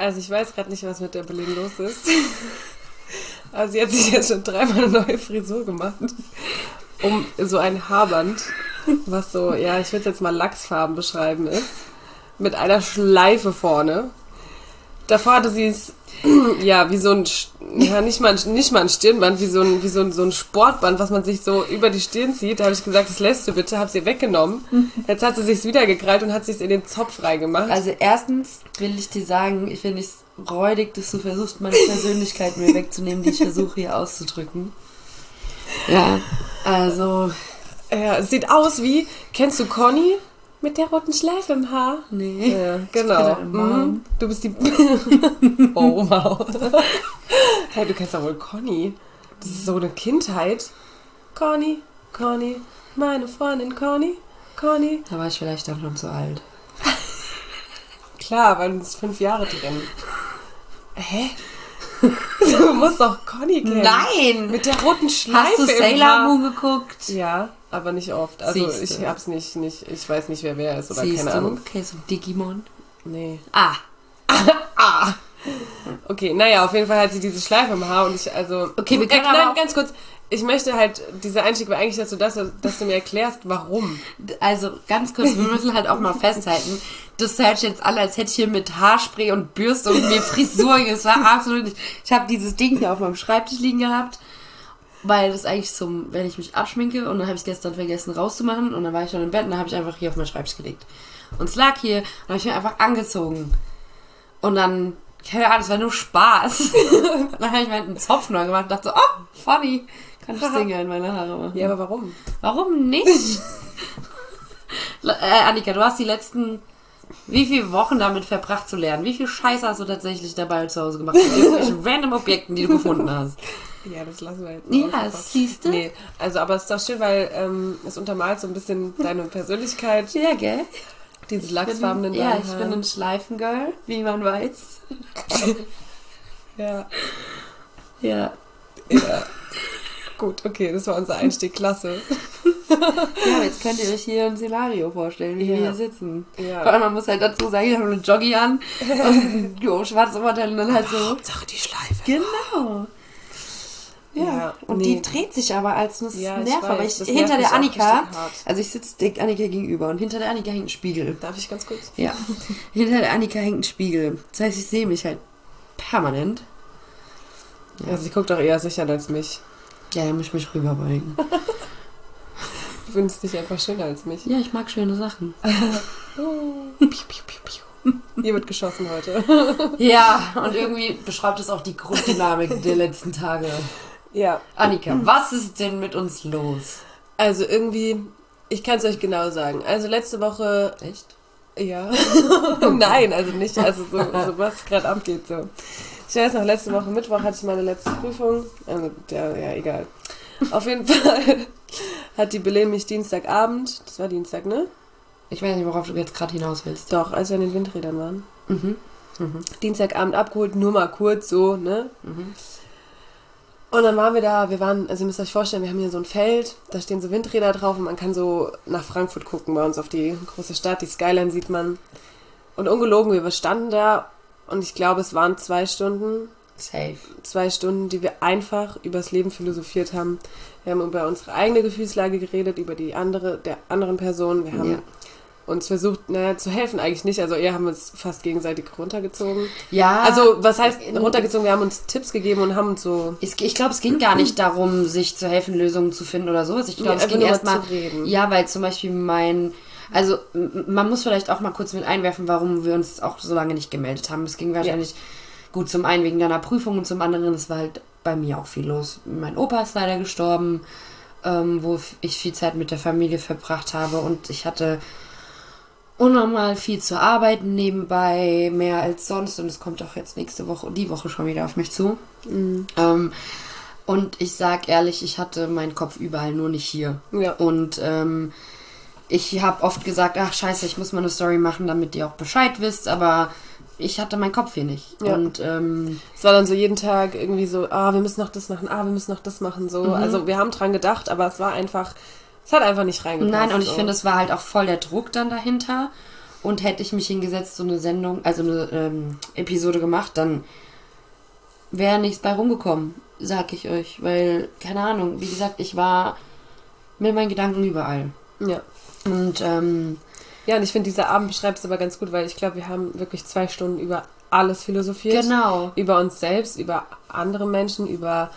Also ich weiß gerade nicht, was mit der Belén los ist. Also sie hat sich jetzt schon 3-mal eine neue Frisur gemacht. Um so ein Haarband, was so, ja, ich würde es jetzt mal Lachsfarben beschreiben ist. Mit einer Schleife vorne. Davor hatte sie es, ja, wie so ein, ja, nicht mal ein Stirnband, wie so ein Sportband, was man sich so über die Stirn zieht. Da habe ich gesagt, das lässt du bitte, habe sie weggenommen. Jetzt hat sie sich's wieder gekrallt und hat sich's in den Zopf reingemacht. Also erstens will ich dir sagen, ich finde es räudig, dass du versuchst, meine Persönlichkeit mir wegzunehmen, die ich versuche hier auszudrücken. Ja, also... Ja, es sieht aus wie, kennst du Conny? Mit der roten Schleife im Haar? Nee. Ja, genau. Du bist die... Oh, wow. Hey, du kennst doch wohl Conny. Das ist so eine Kindheit. Conny, meine Freundin Conny. Da war ich vielleicht auch noch zu alt. Klar, weil uns 5 Jahre drin. Hä? Du musst doch Conny kennen. Nein! Mit der roten Schleife Hast du Sailor Moon geguckt? Ja, aber nicht oft. Also Siehste. ich hab's nicht, ich weiß nicht, wer ist oder Siehste. keine Ahnung. Okay, so Digimon. Nee. Ah. Okay, naja, auf jeden Fall hat sie diese Schleife im Haar und ich, also... Okay, wir können nein, aber ganz kurz. Ich möchte halt, dieser Einstieg war eigentlich dazu, dass du mir erklärst, warum. Also, ganz kurz, wir müssen halt auch mal festhalten, das hört jetzt alle, als hätte ich hier mit Haarspray und Bürste und mir Frisur, es war absolut nicht... Ich habe dieses Ding hier auf meinem Schreibtisch liegen gehabt, weil das eigentlich wenn ich mich abschminke, und dann habe ich es gestern vergessen rauszumachen und dann war ich schon im Bett und dann habe ich einfach hier auf meinen Schreibtisch gelegt. Und es lag hier und habe ich mir einfach angezogen. Und dann, keine Ahnung, das war nur Spaß. Dann habe ich mir einen Zopf neu gemacht und dachte so, oh, funny, kann ich Dinge in meine Haare machen. Ja, aber warum? Warum nicht? Annika, du hast die letzten, wie viele Wochen damit verbracht zu lernen? Wie viel Scheiße hast du tatsächlich dabei zu Hause gemacht? Mit irgendwelchen random Objekten, die du gefunden hast. Ja, das lassen wir jetzt Ja, mal. das siehst du. Nee, also aber es ist doch schön, weil es untermalt so ein bisschen deine Persönlichkeit. Ja, gell? Diese lachsfarbenen Ja, Haaren. ich bin ein Schleifengirl, wie man weiß. Ja. Ja. Ja. Gut, okay, das war unser Einstieg, klasse. Ja, jetzt könnt ihr euch hier ein Szenario vorstellen, wie wir hier sitzen. Ja. Vor allem, man muss halt dazu sagen, ich habe eine Joggi an und schwarzes Oberteil und dann halt so... Hauptsache die Schleife. Genau. Ja, und nee. die dreht sich aber als das Ja, ich nervt. Aber weiß, das hinter nervt mich der auch Annika, richtig hart. also ich sitze der Annika gegenüber und hinter der Annika hängt ein Spiegel. Darf ich ganz kurz? Ja, hinter der Annika hängt ein Spiegel. Das heißt, ich sehe mich halt permanent. Ja, sie guckt doch eher sicher als mich. Ja, da muss ich mich rüberbeugen. Du findest dich einfach schöner als mich. Ja, ich mag schöne Sachen. Piu, piu, piu, piu. Hier wird geschossen heute. Ja, und irgendwie beschreibt es auch die Grunddynamik der letzten Tage. Ja. Annika, was ist denn mit uns los? Also irgendwie, ich kann es euch genau sagen. Also letzte Woche... Echt? Ja. Nein, also nicht. Also so was gerade abgeht. So. Ich weiß noch, letzte Woche Mittwoch hatte ich meine letzte Prüfung. Also, ja, egal. Auf jeden Fall hat die Belén mich Dienstagabend, das war Dienstag, ne? Ich weiß nicht, worauf du jetzt gerade hinaus willst. Doch, als wir an den Windrädern waren. Mhm. Dienstagabend abgeholt, nur mal kurz so, ne? Und dann waren wir da, also ihr müsst euch vorstellen, wir haben hier so ein Feld, da stehen so Windräder drauf und man kann so nach Frankfurt gucken bei uns auf die große Stadt, die Skyline sieht man. Und ungelogen, wir standen da und ich glaube, es waren 2 Stunden. Safe. 2 Stunden, die wir einfach übers Leben philosophiert haben. Wir haben über unsere eigene Gefühlslage geredet, über die der anderen Person. Wir haben uns versucht, zu helfen eigentlich nicht. Also eher haben wir uns fast gegenseitig runtergezogen. Ja. Also was heißt runtergezogen? Wir haben uns Tipps gegeben und haben uns so... Ich glaube, es ging gar nicht darum, sich zu helfen, Lösungen zu finden oder sowas. Ich glaube, es ging erstmal... Ja, weil zum Beispiel also man muss vielleicht auch mal kurz mit einwerfen, warum wir uns auch so lange nicht gemeldet haben. Es ging wahrscheinlich gut zum einen wegen deiner Prüfung und zum anderen, es war halt bei mir auch viel los. Mein Opa ist leider gestorben, wo ich viel Zeit mit der Familie verbracht habe und ich hatte unnormal viel zu arbeiten nebenbei, mehr als sonst und es kommt auch jetzt die Woche schon wieder auf mich zu. Und ich sag ehrlich, ich hatte meinen Kopf überall, nur nicht hier. Ja. Und ich habe oft gesagt, ach scheiße, ich muss mal eine Story machen, damit ihr auch Bescheid wisst, aber ich hatte meinen Kopf hier nicht. Ja. Und es war dann so jeden Tag irgendwie so, wir müssen noch das machen, wir müssen noch das machen. So. Also wir haben dran gedacht, aber es hat einfach nicht reingepasst. Nein, und ich so. finde, es war halt auch voll der Druck dann dahinter. Und hätte ich mich hingesetzt, so eine Sendung, also eine Episode gemacht, dann wäre nichts bei rumgekommen, sag ich euch. Weil, keine Ahnung, wie gesagt, ich war mit meinen Gedanken überall. Ja. Und, ja, und ich finde, dieser Abend beschreibt es aber ganz gut, weil ich glaube, wir haben wirklich 2 Stunden über alles philosophiert. Genau. Über uns selbst, über andere Menschen, über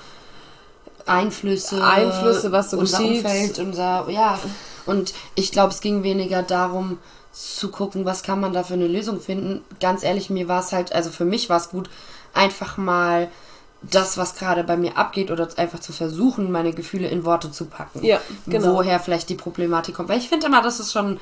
Einflüsse, was so unser geschieht. Umfeld, ja. Und ich glaube, es ging weniger darum, zu gucken, was kann man da für eine Lösung finden. Ganz ehrlich, mir war es halt, also für mich war es gut, einfach mal das, was gerade bei mir abgeht, oder einfach zu versuchen, meine Gefühle in Worte zu packen. Ja, genau. Woher vielleicht die Problematik kommt. Weil ich finde immer, das ist schon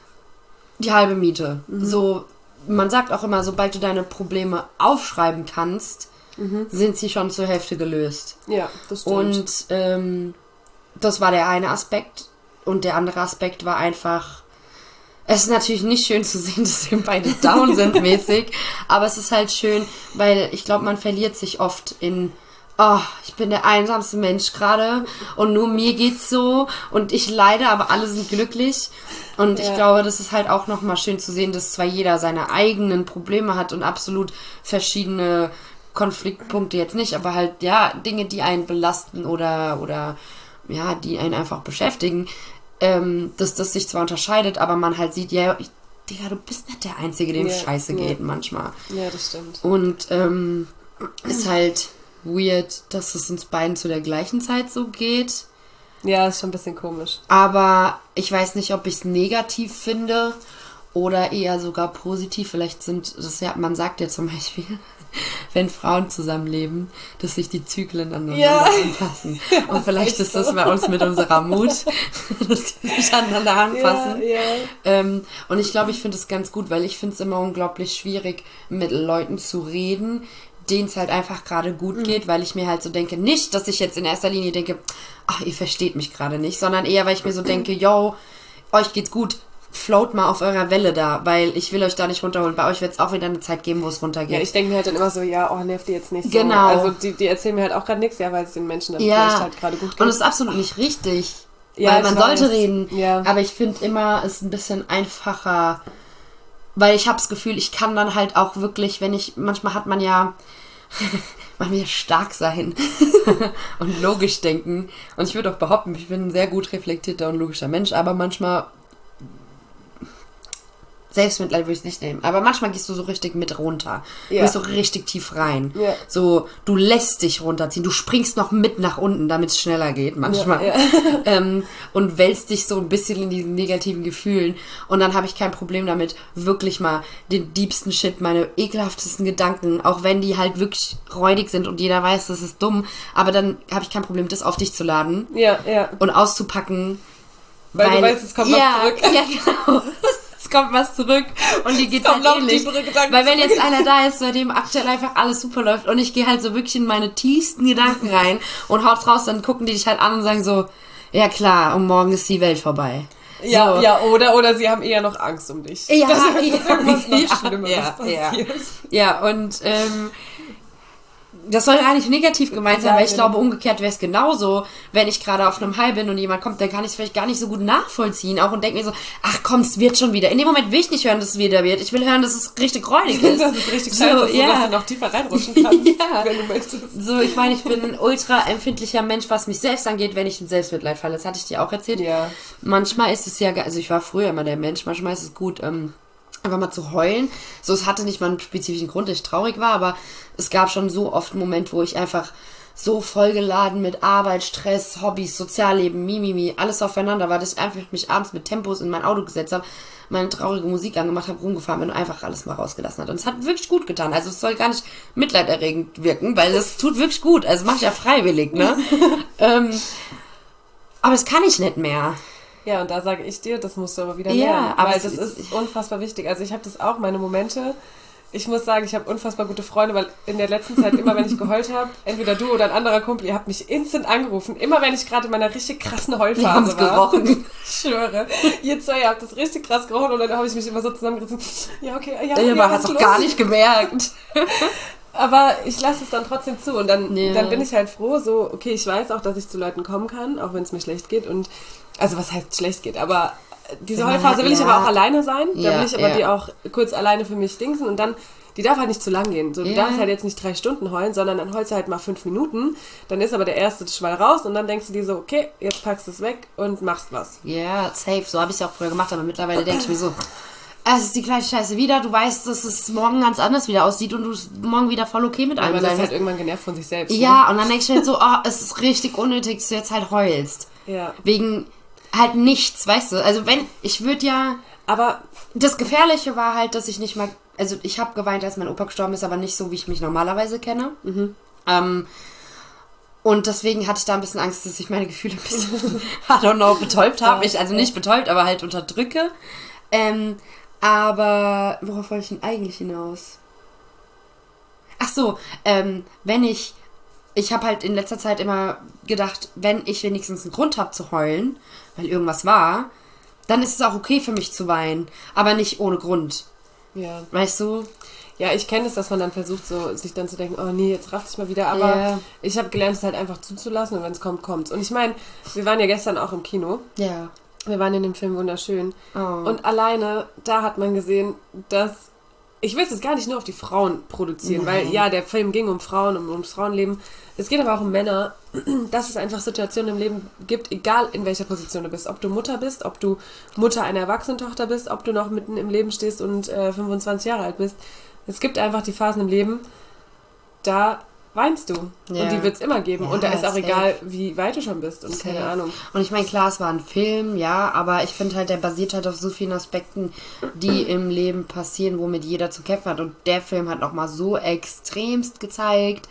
die halbe Miete. So, man sagt auch immer, sobald du deine Probleme aufschreiben kannst, sind sie schon zur Hälfte gelöst. Ja, das stimmt. Und das war der eine Aspekt. Und der andere Aspekt war einfach, es ist natürlich nicht schön zu sehen, dass wir beide down sind mäßig, aber es ist halt schön, weil ich glaube, man verliert sich oft in, oh, ich bin der einsamste Mensch gerade und nur mir geht's so und ich leide, aber alle sind glücklich. Und ich glaube, das ist halt auch nochmal schön zu sehen, dass zwar jeder seine eigenen Probleme hat und absolut verschiedene Konfliktpunkte jetzt nicht, aber halt, ja, Dinge, die einen belasten oder ja, die einen einfach beschäftigen, dass das sich zwar unterscheidet, aber man halt sieht, ja, Digga, du bist nicht der Einzige, dem scheiße geht manchmal. Ja, das stimmt. Und ist halt weird, dass es uns beiden zu der gleichen Zeit so geht. Ja, ist schon ein bisschen komisch. Aber ich weiß nicht, ob ich es negativ finde oder eher sogar positiv. Vielleicht sind das ja, man sagt ja zum Beispiel, wenn Frauen zusammenleben, dass sich die Zyklen aneinander anpassen. Und vielleicht ist das bei uns mit unserer Mut, dass die sich aneinander anpassen. Und ich glaube, ich finde es ganz gut, weil ich finde es immer unglaublich schwierig, mit Leuten zu reden, denen es halt einfach gerade gut geht, weil ich mir halt so denke, nicht, dass ich jetzt in erster Linie denke, ach, ihr versteht mich gerade nicht, sondern eher, weil ich mir so denke, yo, euch geht's gut, float mal auf eurer Welle da, weil ich will euch da nicht runterholen. Bei euch wird es auch wieder eine Zeit geben, wo es runtergeht. Ja, ich denke mir halt dann immer so, ja, oh, nervt die jetzt nicht so. Genau. Also die erzählen mir halt auch gerade nichts, ja, weil es den Menschen dann vielleicht halt gerade gut geht. Und das ist absolut nicht richtig, ja, weil man sollte reden. Ja. Aber ich finde immer, es ist ein bisschen einfacher, weil ich habe das Gefühl, ich kann dann halt auch wirklich, wenn ich, manchmal hat man ja, man will ja stark sein und logisch denken. Und ich würde auch behaupten, ich bin ein sehr gut reflektierter und logischer Mensch, aber manchmal, Selbstmitleid würde ich nicht nehmen, aber manchmal gehst du so richtig mit runter. Du gehst so richtig tief rein. Ja. So, du lässt dich runterziehen. Du springst noch mit nach unten, damit es schneller geht manchmal. Ja. Und wälzt dich so ein bisschen in diesen negativen Gefühlen. Und dann habe ich kein Problem damit, wirklich mal den diebsten Shit, meine ekelhaftesten Gedanken, auch wenn die halt wirklich räudig sind und jeder weiß, das ist dumm, aber dann habe ich kein Problem, das auf dich zu laden und auszupacken. Weil du weißt, es kommt was zurück. Ja, genau. Es kommt was zurück und dir geht's halt ähnlich. Weil wenn jetzt einer da ist, bei dem aktuell einfach alles super läuft und ich gehe halt so wirklich in meine tiefsten Gedanken rein und haut's raus, dann gucken die dich halt an und sagen so, ja klar, und morgen ist die Welt vorbei. Ja, so. Ja, oder sie haben eher noch Angst um dich. Ja, das ist irgendwas noch Schlimmeres passiert. Ja, und das soll gar nicht negativ gemeint sein, weil ich glaube, umgekehrt wäre es genauso, wenn ich gerade auf einem High bin und jemand kommt, dann kann ich es vielleicht gar nicht so gut nachvollziehen auch und denke mir so, ach komm, es wird schon wieder. In dem Moment will ich nicht hören, dass es wieder wird. Ich will hören, dass es richtig räudig ist. Das ist richtig scheiße, dass du noch tiefer reinrutschen kannst, wenn du möchtest. So, ich meine, ich bin ein ultra empfindlicher Mensch, was mich selbst angeht, wenn ich in Selbstmitleid falle. Das hatte ich dir auch erzählt. Ja. Manchmal ist es ja, also ich war früher immer der Mensch, manchmal ist es gut, einfach mal zu heulen. So, es hatte nicht mal einen spezifischen Grund, dass ich traurig war, aber es gab schon so oft einen Moment, wo ich einfach so vollgeladen mit Arbeit, Stress, Hobbys, Sozialleben, Mimimi, alles aufeinander war, dass ich einfach mich abends mit Tempos in mein Auto gesetzt habe, meine traurige Musik angemacht habe, rumgefahren bin und einfach alles mal rausgelassen hat. Und es hat wirklich gut getan. Also es soll gar nicht mitleiderregend wirken, weil es tut wirklich gut. Also mache ich ja freiwillig, ne? Aber das kann ich nicht mehr. Ja, und da sage ich dir, das musst du aber wieder lernen, aber weil das ist unfassbar wichtig. Also ich habe das auch, meine Momente, ich muss sagen, ich habe unfassbar gute Freunde, weil in der letzten Zeit, immer wenn ich geheult habe, entweder du oder ein anderer Kumpel, ihr habt mich instant angerufen, immer wenn ich gerade in meiner richtig krassen Heulphase war. Gerochen. Ich schwöre. Ihr zwei habt das richtig krass gerochen und dann habe ich mich immer so zusammengerissen. Ja, okay, aber hast doch gar nicht gemerkt. Aber ich lasse es dann trotzdem zu und dann bin ich halt froh, so, okay, ich weiß auch, dass ich zu Leuten kommen kann, auch wenn es mir schlecht geht und, also was heißt schlecht geht, aber diese Heulphase will ich aber auch alleine sein. Da will ich aber die auch kurz alleine für mich dingsen und dann, die darf halt nicht zu lang gehen. So, du darfst halt jetzt nicht 3 Stunden heulen, sondern dann heulst du halt mal 5 Minuten. Dann ist aber der erste Schwall raus und dann denkst du dir so, okay, jetzt packst du es weg und machst was. Ja, safe. So habe ich es ja auch früher gemacht, aber mittlerweile denke ich mir so, es ist die gleiche Scheiße wieder. Du weißt, dass es morgen ganz anders wieder aussieht und du morgen wieder voll okay mit allem sein. Aber das ist halt irgendwann genervt von sich selbst. Ja, ne? Und dann denke ich mir halt so, es ist richtig unnötig, dass du jetzt halt heulst. Ja. Wegen halt nichts, weißt du. Also ich würde ja... Aber das Gefährliche war halt, dass ich nicht mal... Also ich habe geweint, als mein Opa gestorben ist, aber nicht so, wie ich mich normalerweise kenne. Mhm. Und deswegen hatte ich da ein bisschen Angst, dass ich meine Gefühle ein bisschen, I don't know, betäubt habe. Also nicht betäubt, aber halt unterdrücke. Aber worauf wollte ich denn eigentlich hinaus? Ach so, ich habe halt in letzter Zeit immer gedacht, wenn ich wenigstens einen Grund habe zu heulen, weil irgendwas war, dann ist es auch okay für mich zu weinen, aber nicht ohne Grund. Ja. Weißt du? Ja, ich kenne es, dass man dann versucht, so sich dann zu denken, oh nee, jetzt raff ich mal wieder, aber ich habe gelernt, es halt einfach zuzulassen und wenn es kommt, kommt's. Und ich meine, wir waren ja gestern auch im Kino. Ja. Wir waren in dem Film Wunderschön. Oh. Und alleine, da hat man gesehen, dass... Ich will es jetzt gar nicht nur auf die Frauen produzieren, weil ja, der Film ging um Frauen, ums Frauenleben. Es geht aber auch um Männer, dass es einfach Situationen im Leben gibt, egal in welcher Position du bist. Ob du Mutter bist, ob du Mutter einer erwachsenen Tochter bist, ob du noch mitten im Leben stehst und 25 Jahre alt bist. Es gibt einfach die Phasen im Leben, da weinst du. Ja. Und die wird es immer geben. Ja, und da ist auch egal, wie weit du schon bist. Und keine Ahnung. Und ich meine, klar, es war ein Film, ja, aber ich finde halt, der basiert halt auf so vielen Aspekten, die im Leben passieren, womit jeder zu kämpfen hat. Und der Film hat nochmal so extremst gezeigt,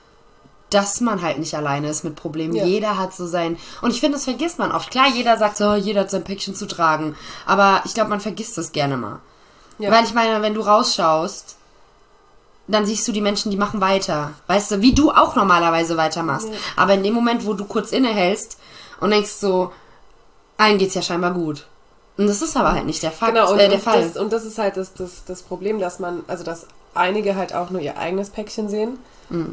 dass man halt nicht alleine ist mit Problemen. Ja. Jeder hat so sein... Und ich finde, das vergisst man oft. Klar, jeder sagt so, jeder hat sein Päckchen zu tragen. Aber ich glaube, man vergisst das gerne mal. Ja. Weil ich meine, wenn du rausschaust, dann siehst du die Menschen, die machen weiter. Weißt du, wie du auch normalerweise weitermachst. Ja. Aber in dem Moment, wo du kurz innehältst und denkst so, allen geht's ja scheinbar gut. Und das ist aber halt nicht der Fall. Genau, der Fall. Das ist halt das Problem, dass dass einige halt auch nur ihr eigenes Päckchen sehen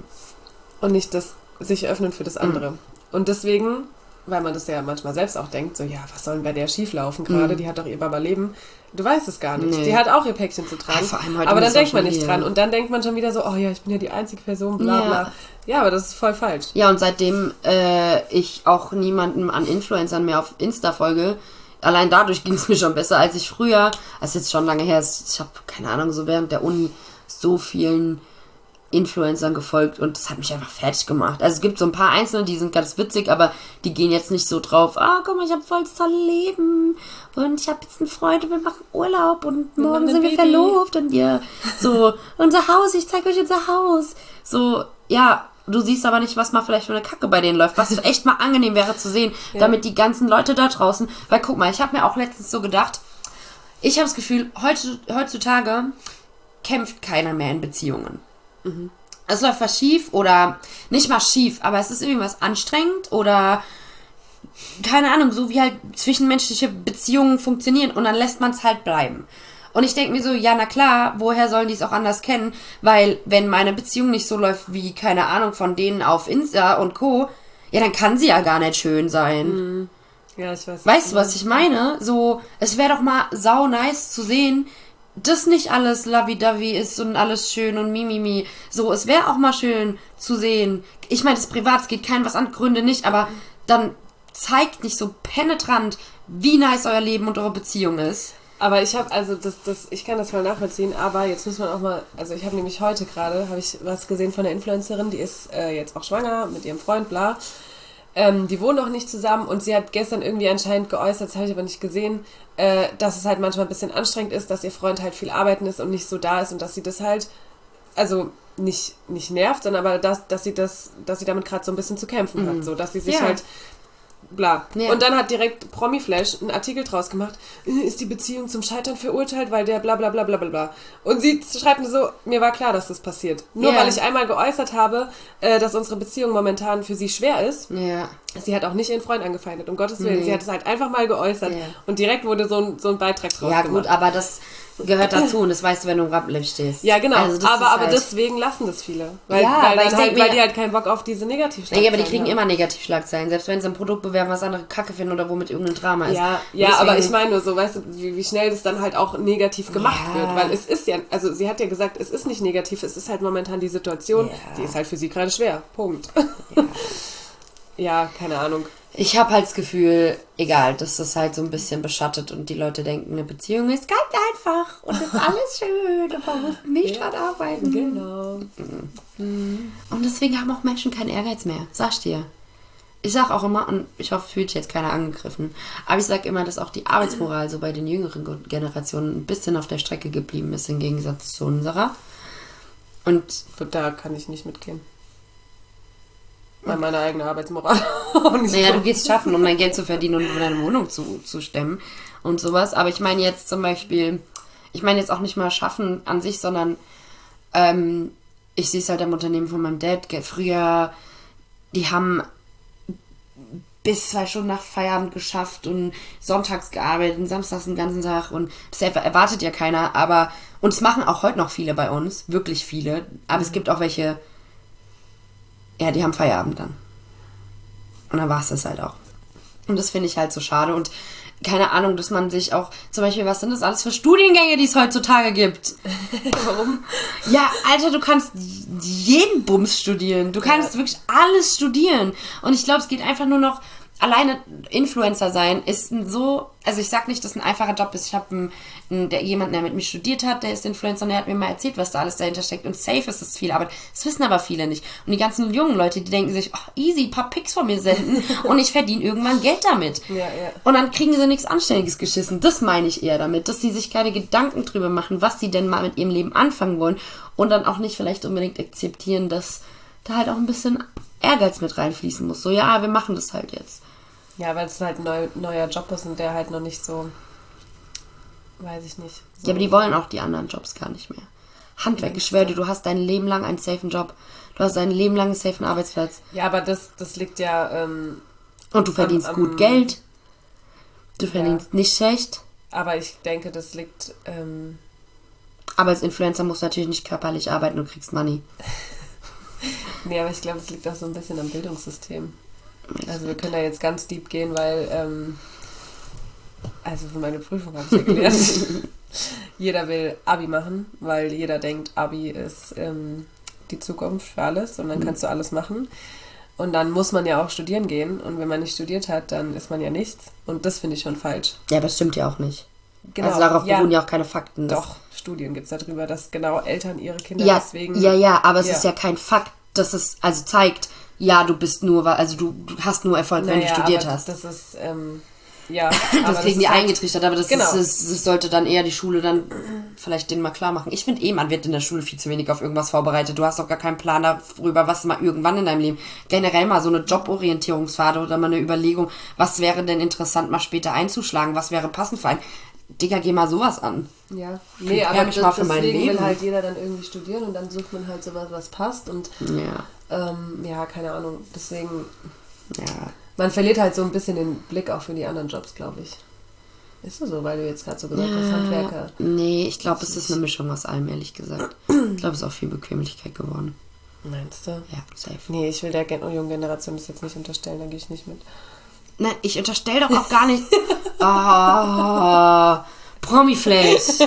und nicht das sich öffnen für das andere. Und deswegen, weil man das ja manchmal selbst auch denkt, so, ja, was soll denn bei der schieflaufen gerade? Die hat doch ihr Baba-Leben. Du weißt es gar nicht. Nee. Die hat auch ihr Päckchen zu tragen. Ja, vor allem heute aber dann denkt man nicht dran. Und dann denkt man schon wieder so, oh ja, ich bin ja die einzige Person, bla bla. Ja, aber das ist voll falsch. Ja, und seitdem ich auch niemandem an Influencern mehr auf Insta folge, allein dadurch ging es mir schon besser, als ich früher, als jetzt schon lange her ist, ich habe, keine Ahnung, so während der Uni so vielen Influencern gefolgt und das hat mich einfach fertig gemacht. Also es gibt so ein paar Einzelne, die sind ganz witzig, aber die gehen jetzt nicht so drauf, guck mal, ich habe voll das tolle Leben und ich habe jetzt einen Freund und wir machen Urlaub und morgen sind wir verlobt und wir so, unser Haus, ich zeige euch unser Haus. So, ja, du siehst aber nicht, was mal vielleicht für eine Kacke bei denen läuft, was echt mal angenehm wäre zu sehen, damit die ganzen Leute da draußen, weil guck mal, ich habe mir auch letztens so gedacht, ich habe das Gefühl, heutzutage kämpft keiner mehr in Beziehungen. Es läuft was schief oder nicht mal schief, aber es ist irgendwas anstrengend oder keine Ahnung, so wie halt zwischenmenschliche Beziehungen funktionieren und dann lässt man es halt bleiben. Und ich denke mir so, ja, na klar, woher sollen die es auch anders kennen? Weil wenn meine Beziehung nicht so läuft wie, keine Ahnung, von denen auf Insta und Co., ja, dann kann sie ja gar nicht schön sein. Ja, ich weiß. Weißt du, was ich meine? So, es wäre doch mal sau nice zu sehen, dass nicht alles lovey-dovey ist und alles schön und mimimi. So, es wäre auch mal schön zu sehen. Ich meine, das Privat, es geht keinem was an, Gründe nicht, aber dann zeigt nicht so penetrant, wie nice euer Leben und eure Beziehung ist. Aber ich habe, also ich kann das voll nachvollziehen, aber jetzt muss man auch mal, also ich habe nämlich heute gerade, habe ich was gesehen von der Influencerin, die ist jetzt auch schwanger mit ihrem Freund, bla. Die wohnen noch nicht zusammen und sie hat gestern irgendwie anscheinend geäußert, das habe ich aber nicht gesehen, dass es halt manchmal ein bisschen anstrengend ist, dass ihr Freund halt viel arbeiten ist und nicht so da ist und dass sie das halt, also nicht nervt, sondern aber dass sie damit gerade so ein bisschen zu kämpfen hat, so, dass sie sich halt bla. Ja. Und dann hat direkt Promiflash einen Artikel draus gemacht, ist die Beziehung zum Scheitern verurteilt, weil der bla bla bla bla bla bla. Und sie schreibt mir so, mir war klar, dass das passiert. Nur weil ich einmal geäußert habe, dass unsere Beziehung momentan für sie schwer ist, Sie hat auch nicht ihren Freund angefeindet, um Gottes Willen. Sie hat es halt einfach mal geäußert. Yeah. Und direkt wurde so ein Beitrag draus gemacht. Ja gut, aber das gehört dazu und das weißt du, wenn du im Rampenlicht stehst. Ja, genau. Also aber halt deswegen lassen das viele. Weil die halt keinen Bock auf diese Negativschlagzeilen haben. Ja, aber die kriegen immer Negativschlagzeilen. Selbst wenn sie ein Produkt bewerben, was andere Kacke finden oder womit irgendein Drama ist. Ja, deswegen, aber ich meine nur so, weißt du, wie schnell das dann halt auch negativ gemacht wird. Weil es ist ja, also sie hat ja gesagt, es ist nicht negativ, es ist halt momentan die Situation, die ist halt für sie gerade schwer. Punkt. Ja, keine Ahnung. Ich habe halt das Gefühl, egal, dass das halt so ein bisschen beschattet und die Leute denken, eine Beziehung ist ganz einfach und ist alles schön und man muss nicht hart arbeiten. Genau. Und deswegen haben auch Menschen keinen Ehrgeiz mehr, sag ich dir. Ich sag auch immer, und ich hoffe, fühlt sich jetzt keiner angegriffen, aber ich sag immer, dass auch die Arbeitsmoral so bei den jüngeren Generationen ein bisschen auf der Strecke geblieben ist, im Gegensatz zu unserer. Und da kann ich nicht mitgehen. Weil meine eigene Arbeitsmoral auch nicht. Naja, du gehst schaffen, um dein Geld zu verdienen und um deine Wohnung zu stemmen und sowas. Aber ich meine jetzt zum Beispiel, auch nicht mal schaffen an sich, sondern ich sehe es halt im Unternehmen von meinem Dad. Früher, die haben bis 2 Stunden nach Feierabend geschafft und sonntags gearbeitet und samstags den ganzen Tag und das erwartet ja keiner. Aber, und es machen auch heute noch viele bei uns, wirklich viele. Aber es gibt auch welche, ja, die haben Feierabend dann. Und dann war es das halt auch. Und das finde ich halt so schade. Und keine Ahnung, dass man sich auch, zum Beispiel, was sind das alles für Studiengänge, die es heutzutage gibt? Warum? Ja, Alter, du kannst jeden Bums studieren. Du kannst wirklich alles studieren. Und ich glaube, es geht einfach nur noch, alleine Influencer sein ist so, also ich sag nicht, dass ein einfacher Job ist. Ich habe jemanden, der mit mir studiert hat, der ist Influencer und der hat mir mal erzählt, was da alles dahinter steckt. Und safe ist es viel, aber das wissen aber viele nicht. Und die ganzen jungen Leute, die denken sich, oh, easy, ein paar Pics von mir senden und ich verdiene irgendwann Geld damit. Ja. Und dann kriegen sie nichts Anständiges geschissen. Das meine ich eher damit, dass sie sich keine Gedanken drüber machen, was sie denn mal mit ihrem Leben anfangen wollen und dann auch nicht vielleicht unbedingt akzeptieren, dass da halt auch ein bisschen Ehrgeiz mit reinfließen muss. So, ja, wir machen das halt jetzt. Ja, weil es halt ein neuer Job ist und der halt noch nicht so, weiß ich nicht. So. Ja, aber die wollen auch die anderen Jobs gar nicht mehr. Handwerk, ich schwöre dir, du hast dein Leben lang einen safen Job. Du hast dein Leben lang einen safen Arbeitsplatz. Ja, aber das liegt ja... und du verdienst gut Geld. Du verdienst nicht schlecht. Aber ich denke, das liegt... aber als Influencer musst du natürlich nicht körperlich arbeiten, du kriegst Money. Nee, aber ich glaube, es liegt auch so ein bisschen am Bildungssystem. Also wir können da jetzt ganz deep gehen, weil, also für meine Prüfung habe ich erklärt, jeder will Abi machen, weil jeder denkt, Abi ist die Zukunft für alles und dann kannst du alles machen. Und dann muss man ja auch studieren gehen und wenn man nicht studiert hat, dann ist man ja nichts und das finde ich schon falsch. Ja, das stimmt ja auch nicht. Genau. Also darauf beruhen ja auch keine Fakten. Doch, Studien gibt es darüber, dass genau Eltern ihre Kinder deswegen... Ja, aber es ist ja kein Fakt, dass es also zeigt... Ja, du bist nur, also du hast nur Erfolg, wenn du studiert hast. Das ist, das kriegen die eingetrichtert, aber das sollte dann eher die Schule dann vielleicht denen mal klar machen. Ich finde man wird in der Schule viel zu wenig auf irgendwas vorbereitet. Du hast doch gar keinen Plan darüber, was mal irgendwann in deinem Leben, generell mal so eine Joborientierungsphase oder mal eine Überlegung, was wäre denn interessant, mal später einzuschlagen, was wäre passend für einen. Digga, geh mal sowas an. Ja, nee, aber mich mal für mein Leben. Will halt jeder dann irgendwie studieren und dann sucht man halt sowas, was passt und keine Ahnung, deswegen man verliert halt so ein bisschen den Blick auch für die anderen Jobs, glaube ich. Ist das so, weil du jetzt gerade so gesagt hast, Handwerker? Nee, ich glaube, es ist eine Mischung aus allem, ehrlich gesagt. Ich glaube, es ist auch viel Bequemlichkeit geworden. Meinst du? Ja, safe. Nee, ich will der jungen Generation das jetzt nicht unterstellen, da gehe ich nicht mit. Nein, ich unterstelle doch auch gar nicht. Promiflash.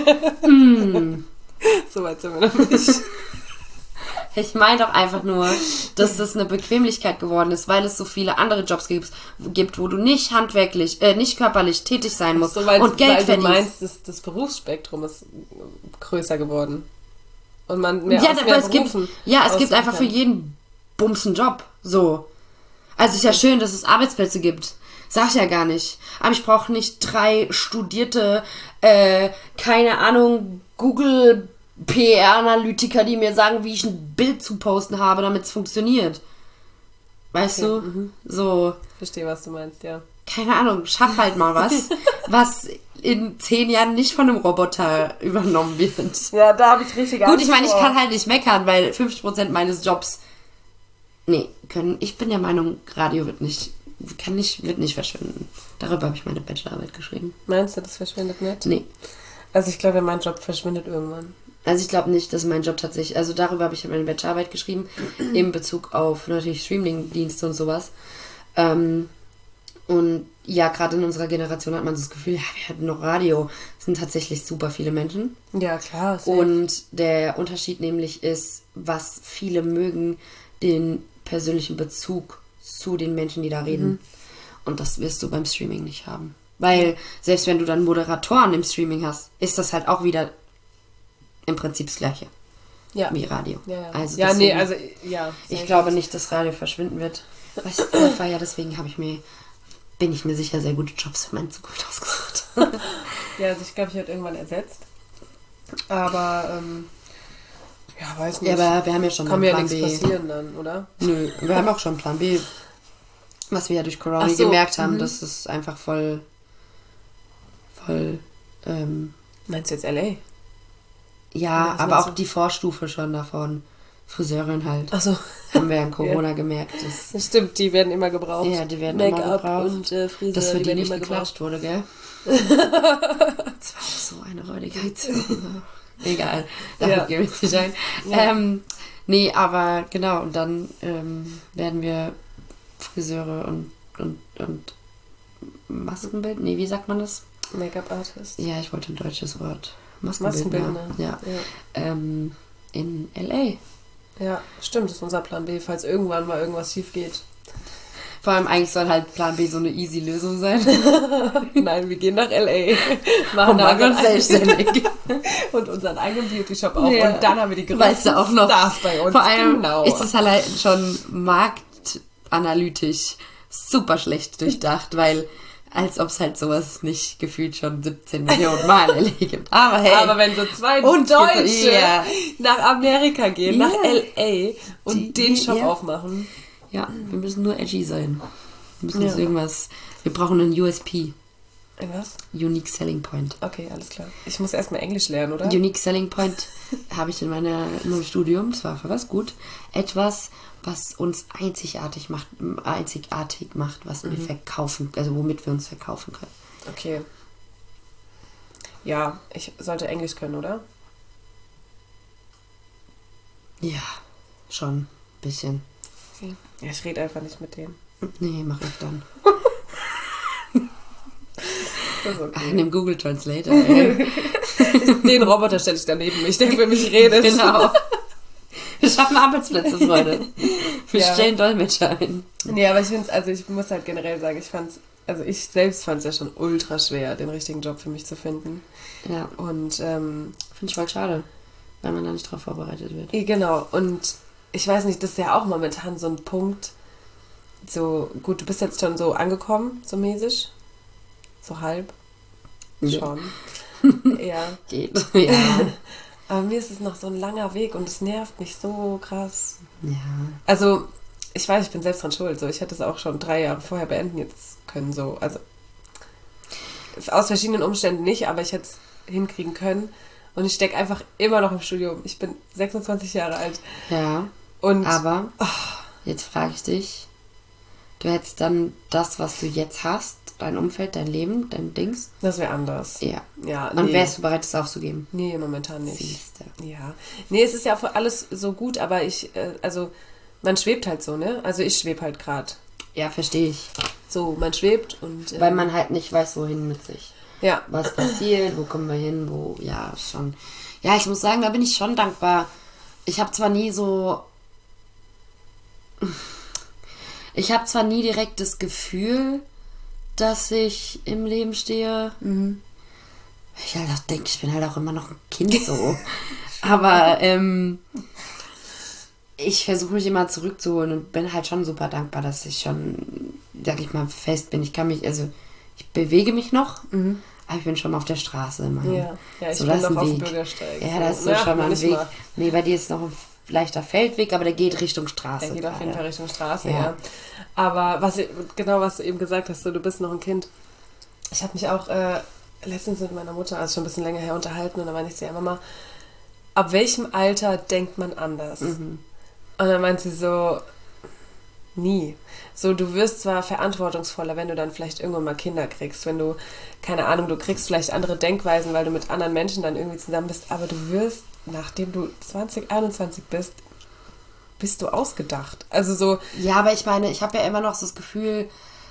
So weit sind wir noch nicht. Ich meine doch einfach nur, dass das eine Bequemlichkeit geworden ist, weil es so viele andere Jobs gibt, wo du nicht handwerklich, nicht körperlich tätig sein musst und Geld verdienst. Du meinst, das Berufsspektrum ist größer geworden. Und man mehr es gibt einfach für jeden Bums einen Job. So. Also es ist ja schön, dass es Arbeitsplätze gibt. Sag ich ja gar nicht. Aber ich brauche nicht 3 studierte, keine Ahnung, Google PR-Analytiker, die mir sagen, wie ich ein Bild zu posten habe, damit es funktioniert. Weißt du? Mhm. So. Verstehe, was du meinst, ja. Keine Ahnung, schaff halt mal was in 10 Jahren nicht von einem Roboter übernommen wird. Ja, da habe ich richtig Angst. Gut, ich meine, ich kann halt nicht meckern, weil 50% meines Jobs ich bin der Meinung, Radio wird nicht wird nicht verschwinden. Darüber habe ich meine Bachelorarbeit geschrieben. Meinst du, das verschwindet nicht? Nee. Also ich glaube, mein Job verschwindet irgendwann. Also ich glaube nicht, dass mein Job tatsächlich, also darüber habe ich meine Bachelorarbeit geschrieben, in Bezug auf natürlich Streaming-Dienste und sowas. Und ja, gerade in unserer Generation hat man so das Gefühl, ja, wir hatten noch Radio. Es sind tatsächlich super viele Menschen. Ja, klar. Und der Unterschied nämlich ist, was viele mögen, den persönlichen Bezug zu den Menschen, die da reden. Und das wirst du beim Streaming nicht haben. Weil selbst wenn du dann Moderatoren im Streaming hast, ist das halt auch wieder im Prinzip das Gleiche. Ja. Wie Radio. Ja. Also ja, deswegen, ich glaube nicht, dass Radio verschwinden wird. Deswegen bin ich mir sicher, sehr gute Jobs für meine Zukunft ausgesucht. Ja, also ich glaube, ich werde irgendwann ersetzt. Aber, weiß nicht. Ja, aber wir haben ja schon einen Plan B. Kann mir ja nichts passieren dann, oder? Nö, wir haben auch schon einen Plan B. Was wir ja durch Corona gemerkt haben, dass es einfach voll meinst du jetzt L.A.? Ja, aber auch die Vorstufe schon davon. Friseurin halt. Ach so. Haben wir in Corona gemerkt. Das stimmt, die werden immer gebraucht. Ja, die werden immer gebraucht. Und Friseur, dass für die nicht geklatscht wurde, gell? Das war so eine räudige Aktion. Egal, darauf gehen wir jetzt nicht ein. Ja. Nee, aber genau, und dann werden wir Friseure und Maskenbild? Nee, wie sagt man das? Make-up-Artist. Ja, ich wollte ein deutsches Wort. Maskenbildner. Ja. In L.A. Ja, stimmt, das ist unser Plan B, falls irgendwann mal irgendwas schief geht. Vor allem eigentlich soll halt Plan B so eine easy Lösung sein. Nein, wir gehen nach L.A. Machen uns selbstständig. Und unseren eigenen Beauty-Shop auf. Ja. Und dann haben wir die größten auch noch Stars bei uns. Vor allem ist es halt schon marktanalytisch super schlecht durchdacht, weil als ob es halt sowas nicht gefühlt schon 17 Millionen Mal gibt. Aber hey. Aber wenn so zwei Deutsche nach Amerika gehen, nach L.A. und den Shop aufmachen. Ja, wir müssen nur edgy sein. Wir müssen uns irgendwas... Wir brauchen einen USP. Was? Unique Selling Point. Okay, alles klar. Ich muss erstmal Englisch lernen, oder? Unique Selling Point habe ich in meinem Studium. Das war für was gut. Etwas, was uns einzigartig macht, was wir verkaufen, also womit wir uns verkaufen können. Okay. Ja, ich sollte Englisch können, oder? Ja, schon ein bisschen. Okay. Ja, ich rede einfach nicht mit denen. Nee, mach ich dann. Das ist okay. Nimm Google Translator, ey. Den Roboter stelle ich daneben mich, der für mich redet. Genau. Wir schaffen Arbeitsplätze, Freunde. Wir stellen Dolmetscher ein. Nee, aber ich muss halt generell sagen, ich selbst fand es ja schon ultra schwer, den richtigen Job für mich zu finden. Ja. Und finde ich voll schade, weil man da nicht drauf vorbereitet wird. Genau, und ich weiß nicht, das ist ja auch momentan so ein Punkt, so, gut, du bist jetzt schon so angekommen, so mäßig, so halb, schon. Ja. Geht, ja. Aber mir ist es noch so ein langer Weg und es nervt mich so krass. Ja. Also, ich weiß, ich bin selbst dran schuld. So, ich hätte es auch schon 3 Jahre vorher beenden jetzt können. So. Also, aus verschiedenen Umständen nicht, aber ich hätte es hinkriegen können. Und ich stecke einfach immer noch im Studium. Ich bin 26 Jahre alt. Ja. Aber, jetzt frage ich dich, du hättest dann das, was du jetzt hast, dein Umfeld, dein Leben, dein Dings. Das wäre anders. Ja. Ja. Und wärst du bereit, das aufzugeben? Nee, momentan nicht. Siehste. Ja. Nee, es ist ja alles so gut, aber man schwebt halt so, ne? Also ich schwebe halt gerade. Ja, verstehe ich. So, man schwebt und... weil man halt nicht weiß, wohin mit sich. Ja. Was passiert, wo kommen wir hin, schon. Ja, ich muss sagen, da bin ich schon dankbar. Ich habe zwar nie direkt das Gefühl, dass ich im Leben stehe. Mhm. Ich halt auch denke, ich bin halt auch immer noch ein Kind so. Aber ich versuche mich immer zurückzuholen und bin halt schon super dankbar, dass ich schon, sag ich mal, fest bin. Ich bewege mich noch, aber ich bin schon mal auf der Straße immerhin. Ja, ich bin noch auf dem Bürgersteig. Ja, das ist so schon mal ein Weg. Nee, bei dir ist noch ein leichter Feldweg, aber der geht Richtung Straße. Der geht auf jeden Fall Richtung Straße, ja. Aber was du eben gesagt hast, so, du bist noch ein Kind. Ich habe mich auch letztens mit meiner Mutter, also schon ein bisschen länger her, unterhalten und da meinte ich zu ihr, Mama, ab welchem Alter denkt man anders? Und dann meint sie so, Nie. So, du wirst zwar verantwortungsvoller, wenn du dann vielleicht irgendwann mal Kinder kriegst, wenn du, keine Ahnung, du kriegst vielleicht andere Denkweisen, weil du mit anderen Menschen dann irgendwie zusammen bist, aber du wirst, nachdem du 20, 21 bist du ausgedacht. Also so... Ja, aber ich meine, ich habe ja immer noch so das Gefühl,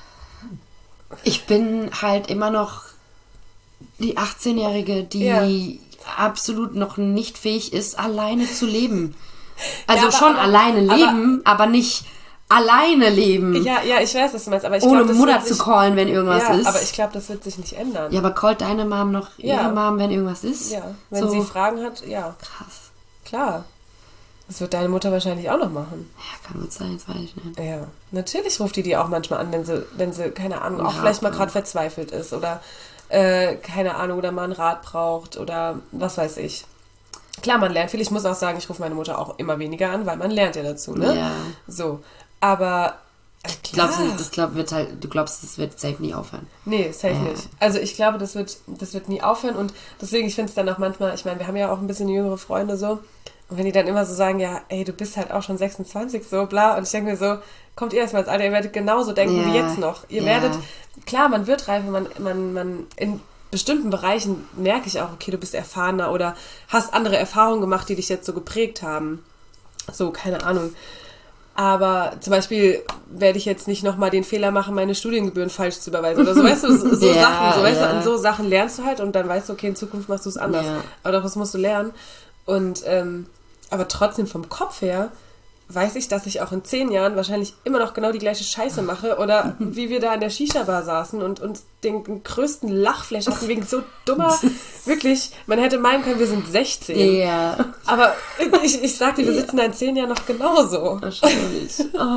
ich bin halt immer noch die 18-Jährige, die absolut noch nicht fähig ist, alleine zu leben. Also ja, schon alleine leben, aber nicht alleine leben. Ja, ich weiß, was du meinst, aber ich ohne Mutter zu callen, wenn irgendwas ist. Aber ich glaube, das wird sich nicht ändern. Ja, aber callt deine Mom noch ihre Mom, wenn irgendwas ist? Ja, wenn sie Fragen hat, ja. Krass. Klar. Das wird deine Mutter wahrscheinlich auch noch machen. Ja, kann gut sein, das weiß ich nicht. Ja, natürlich ruft die auch manchmal an, wenn sie keine Ahnung, auch vielleicht mal gerade verzweifelt ist oder keine Ahnung, oder mal einen Rat braucht oder was weiß ich. Klar, man lernt viel. Ich muss auch sagen, ich rufe meine Mutter auch immer weniger an, weil man lernt ja dazu, ne? Ja. So, aber... du glaubst, das wird safe nie aufhören? Nee, safe nicht. Also ich glaube, das wird nie aufhören und deswegen, ich finde es dann auch manchmal, ich meine, wir haben ja auch ein bisschen jüngere Freunde so, und wenn die dann immer so sagen, ja, ey, du bist halt auch schon 26, so, bla, und ich denke mir so, kommt ihr erstmal ins Alter, ihr werdet genauso denken wie jetzt noch. Ihr werdet, klar, man wird reifer, man in bestimmten Bereichen merke ich auch, okay, du bist erfahrener oder hast andere Erfahrungen gemacht, die dich jetzt so geprägt haben. So, keine Ahnung. Aber zum Beispiel werde ich jetzt nicht nochmal den Fehler machen, meine Studiengebühren falsch zu überweisen oder so, weißt du, Sachen, so, weißt du, an so Sachen lernst du halt und dann weißt du, okay, in Zukunft machst du es anders. Ja. Aber das musst du lernen. Und, aber trotzdem vom Kopf her weiß ich, dass ich auch in 10 Jahren wahrscheinlich immer noch genau die gleiche Scheiße mache oder wie wir da in der Shisha-Bar saßen und uns den größten Lachflash hatten wegen so dummer, wirklich, man hätte meinen können, wir sind 16. Ja. Aber ich sag dir, wir sitzen da in 10 Jahren noch genauso. Wahrscheinlich.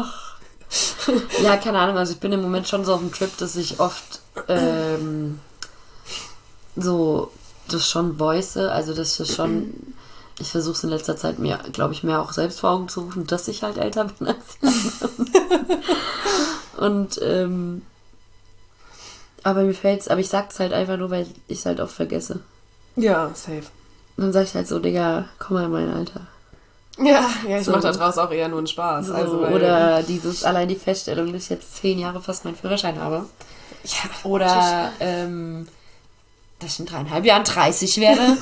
Ja, keine Ahnung, also ich bin im Moment schon so auf dem Trip, dass ich oft so das schon voice, also das ist schon... Ich versuche es in letzter Zeit mir, glaube ich, mehr auch selbst vor Augen zu rufen, dass ich halt älter bin als und aber mir fällt's, aber ich sag's halt einfach nur, weil ich es halt oft vergesse. Ja, safe. Und dann sag ich halt so, Digga, komm mal in mein Alter. Ja, ich mache da draus auch eher nur einen Spaß. So, also, oder allein die Feststellung, dass ich jetzt 10 Jahre fast meinen Führerschein habe. Ja, oder dass ich in 3,5 Jahren 30 werde.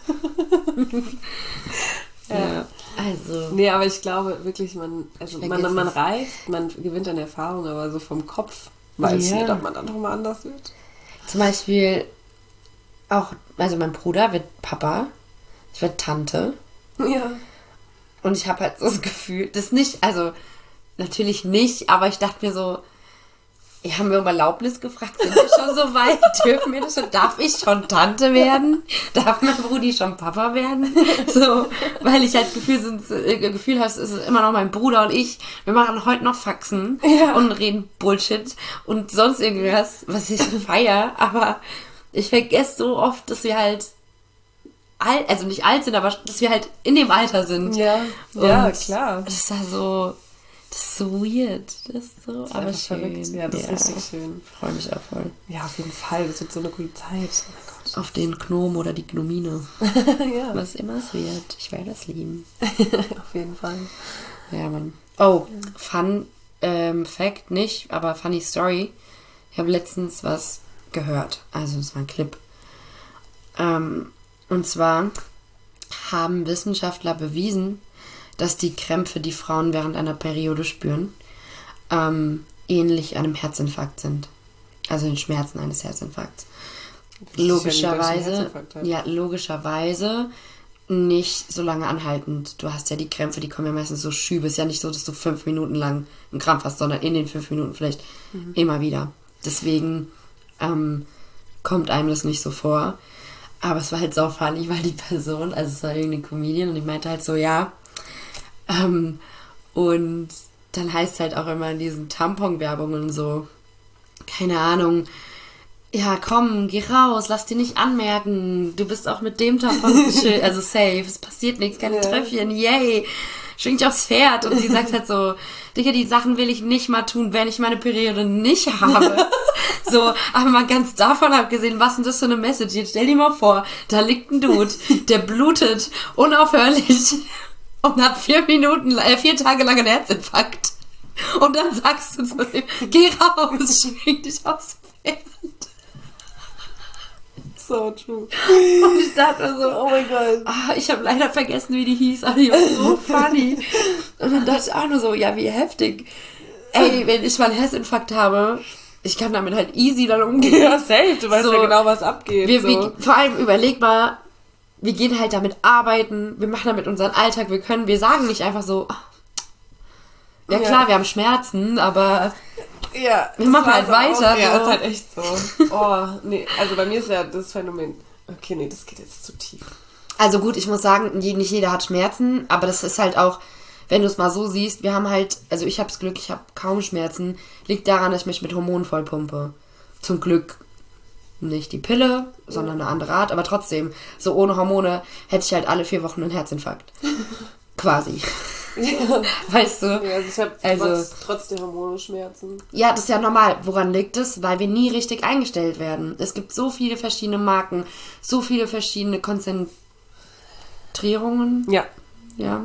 Ja, also. Nee, aber ich glaube wirklich, man reift, man gewinnt an Erfahrung, aber so vom Kopf weiß ich nicht, ob man dann nochmal anders wird. Zum Beispiel auch, also mein Bruder wird Papa, ich werde Tante. Ja. Und ich habe halt so das Gefühl, das nicht, also natürlich nicht, aber ich dachte mir so, haben wir um Erlaubnis gefragt, sind wir schon so weit? Dürfen wir das schon? Darf ich schon Tante werden? Darf mein Brudi schon Papa werden? So, weil ich halt Gefühl habe, es ist immer noch mein Bruder und ich, wir machen heute noch Faxen und reden Bullshit und sonst irgendwas, was ich feiere, aber ich vergesse so oft, dass wir halt also nicht alt sind, aber dass wir halt in dem Alter sind. Ja, ja, klar. Das ist ja so... Das ist so weird. Das ist so, das ist aber schön. Verrückt. Ja, das ist richtig schön. Freue mich auch voll. Ja, auf jeden Fall. Das wird so eine gute Zeit. Oh Gott. Auf den Gnom oder die Gnomine. Ja. Was immer es wird. Ich werde das lieben. Auf jeden Fall. Ja, Mann. Oh, Fun Fact nicht, aber funny Story. Ich habe letztens was gehört. Also, es war ein Clip. Und zwar haben Wissenschaftler bewiesen, dass die Krämpfe, die Frauen während einer Periode spüren, ähnlich einem Herzinfarkt sind. Also den Schmerzen eines Herzinfarkts. Logischerweise nicht so lange anhaltend. Du hast ja die Krämpfe, die kommen ja meistens so Schübe. Ist ja nicht so, dass du 5 Minuten lang einen Krampf hast, sondern in den 5 Minuten vielleicht immer wieder. Deswegen kommt einem das nicht so vor. Aber es war halt so funny, weil die Person, also es war irgendeine Comedian und die meinte halt so, ja, und dann heißt es halt auch immer in diesen Tampon-Werbungen so, keine Ahnung, ja komm, geh raus, lass dir nicht anmerken, du bist auch mit dem Tampon schön, also safe, es passiert nichts, keine Tröpfchen, yay, schwing dich aufs Pferd. Und sie sagt halt so, Digga, die Sachen will ich nicht mal tun, wenn ich meine Periode nicht habe. So, aber mal ganz davon abgesehen, was ist denn das für eine Message? Jetzt stell dir mal vor, da liegt ein Dude, der blutet unaufhörlich und hat 4 Tage lang einen Herzinfarkt. Und dann sagst du zu ihm, geh raus, schwing dich aufs Pferd. So true. Und ich dachte so, oh mein Gott. Ich habe leider vergessen, wie die hieß, aber die war so funny. Und dann dachte ich auch nur so, ja, wie heftig. Ey, wenn ich mal einen Herzinfarkt habe, ich kann damit halt easy dann umgehen. Ja, safe, du weißt so, ja genau, was abgeht. Vor allem überleg mal, wir gehen halt damit arbeiten, wir machen damit unseren Alltag, wir sagen nicht einfach so, ja klar, wir haben Schmerzen, aber wir machen halt weiter. Auch, ja, ist halt echt so. Oh, nee, also bei mir ist ja das Phänomen, okay, nee, das geht jetzt zu tief. Also gut, ich muss sagen, nicht jeder hat Schmerzen, aber das ist halt auch, wenn du es mal so siehst, wir haben halt, also ich habe das Glück, ich habe kaum Schmerzen, liegt daran, dass ich mich mit Hormonen vollpumpe. Zum Glück nicht die Pille, sondern eine andere Art, aber trotzdem, so ohne Hormone hätte ich halt alle 4 Wochen einen Herzinfarkt. Quasi. Ja. Weißt du? Ja, also ich habe trotz der Hormone Schmerzen. Ja, das ist ja normal. Woran liegt es? Weil wir nie richtig eingestellt werden. Es gibt so viele verschiedene Marken, so viele verschiedene Konzentrierungen. Ja. Ja.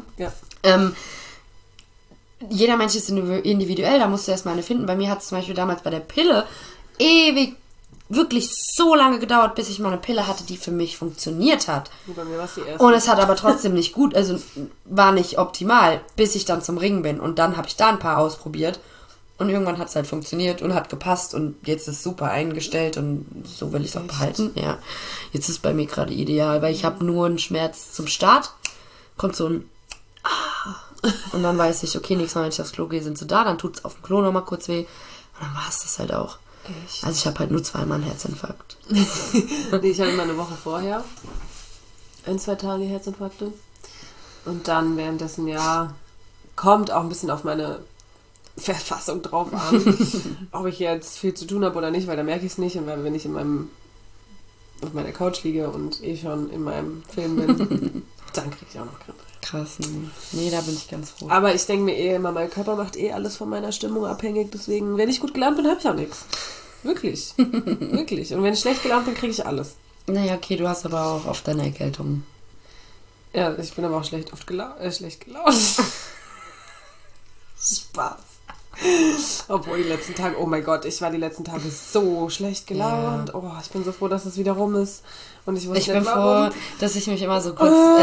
Jeder Mensch ist individuell, da musst du erstmal eine finden. Bei mir hat es zum Beispiel damals bei der Pille wirklich so lange gedauert, bis ich mal eine Pille hatte, die für mich funktioniert hat. Bei mir war es die erste. Und es hat aber trotzdem nicht gut, also war nicht optimal, bis ich dann zum Ringen bin. Und dann habe ich da ein paar ausprobiert. Und irgendwann hat es halt funktioniert und hat gepasst. Und jetzt ist es super eingestellt und so will ich es auch behalten. Ja, jetzt ist es bei mir gerade ideal, weil ich habe nur einen Schmerz zum Start. Kommt so ein und dann weiß ich, okay, nächstes Mal, wenn ich aufs Klo gehe, sind sie da. Dann tut es auf dem Klo nochmal kurz weh. Und dann war es das halt auch. Echt? Also ich habe halt nur 2-mal einen Herzinfarkt. Nee, ich habe immer eine Woche vorher 1-2 Tage Herzinfarkte. Und dann währenddessen, kommt auch ein bisschen auf meine Verfassung drauf an, ob ich jetzt viel zu tun habe oder nicht, weil da merke ich es nicht. Und wenn ich auf meiner Couch liege und schon in meinem Film bin, dann kriege ich auch noch Grippe. Krass. Nee, da bin ich ganz froh. Aber ich denke mir immer, mein Körper macht alles von meiner Stimmung abhängig. Deswegen, wenn ich gut gelaunt bin, habe ich auch nichts. Wirklich. Wirklich. Und wenn ich schlecht gelaunt bin, kriege ich alles. Naja, okay, du hast aber auch oft deine Erkältung. Ja, ich bin aber auch schlecht gelaunt. Spaß. Obwohl die letzten Tage, oh mein Gott, ich war die letzten Tage so schlecht gelaunt. Ja. Oh, ich bin so froh, dass es wieder rum ist. Und ich bin froh, dass ich mich immer so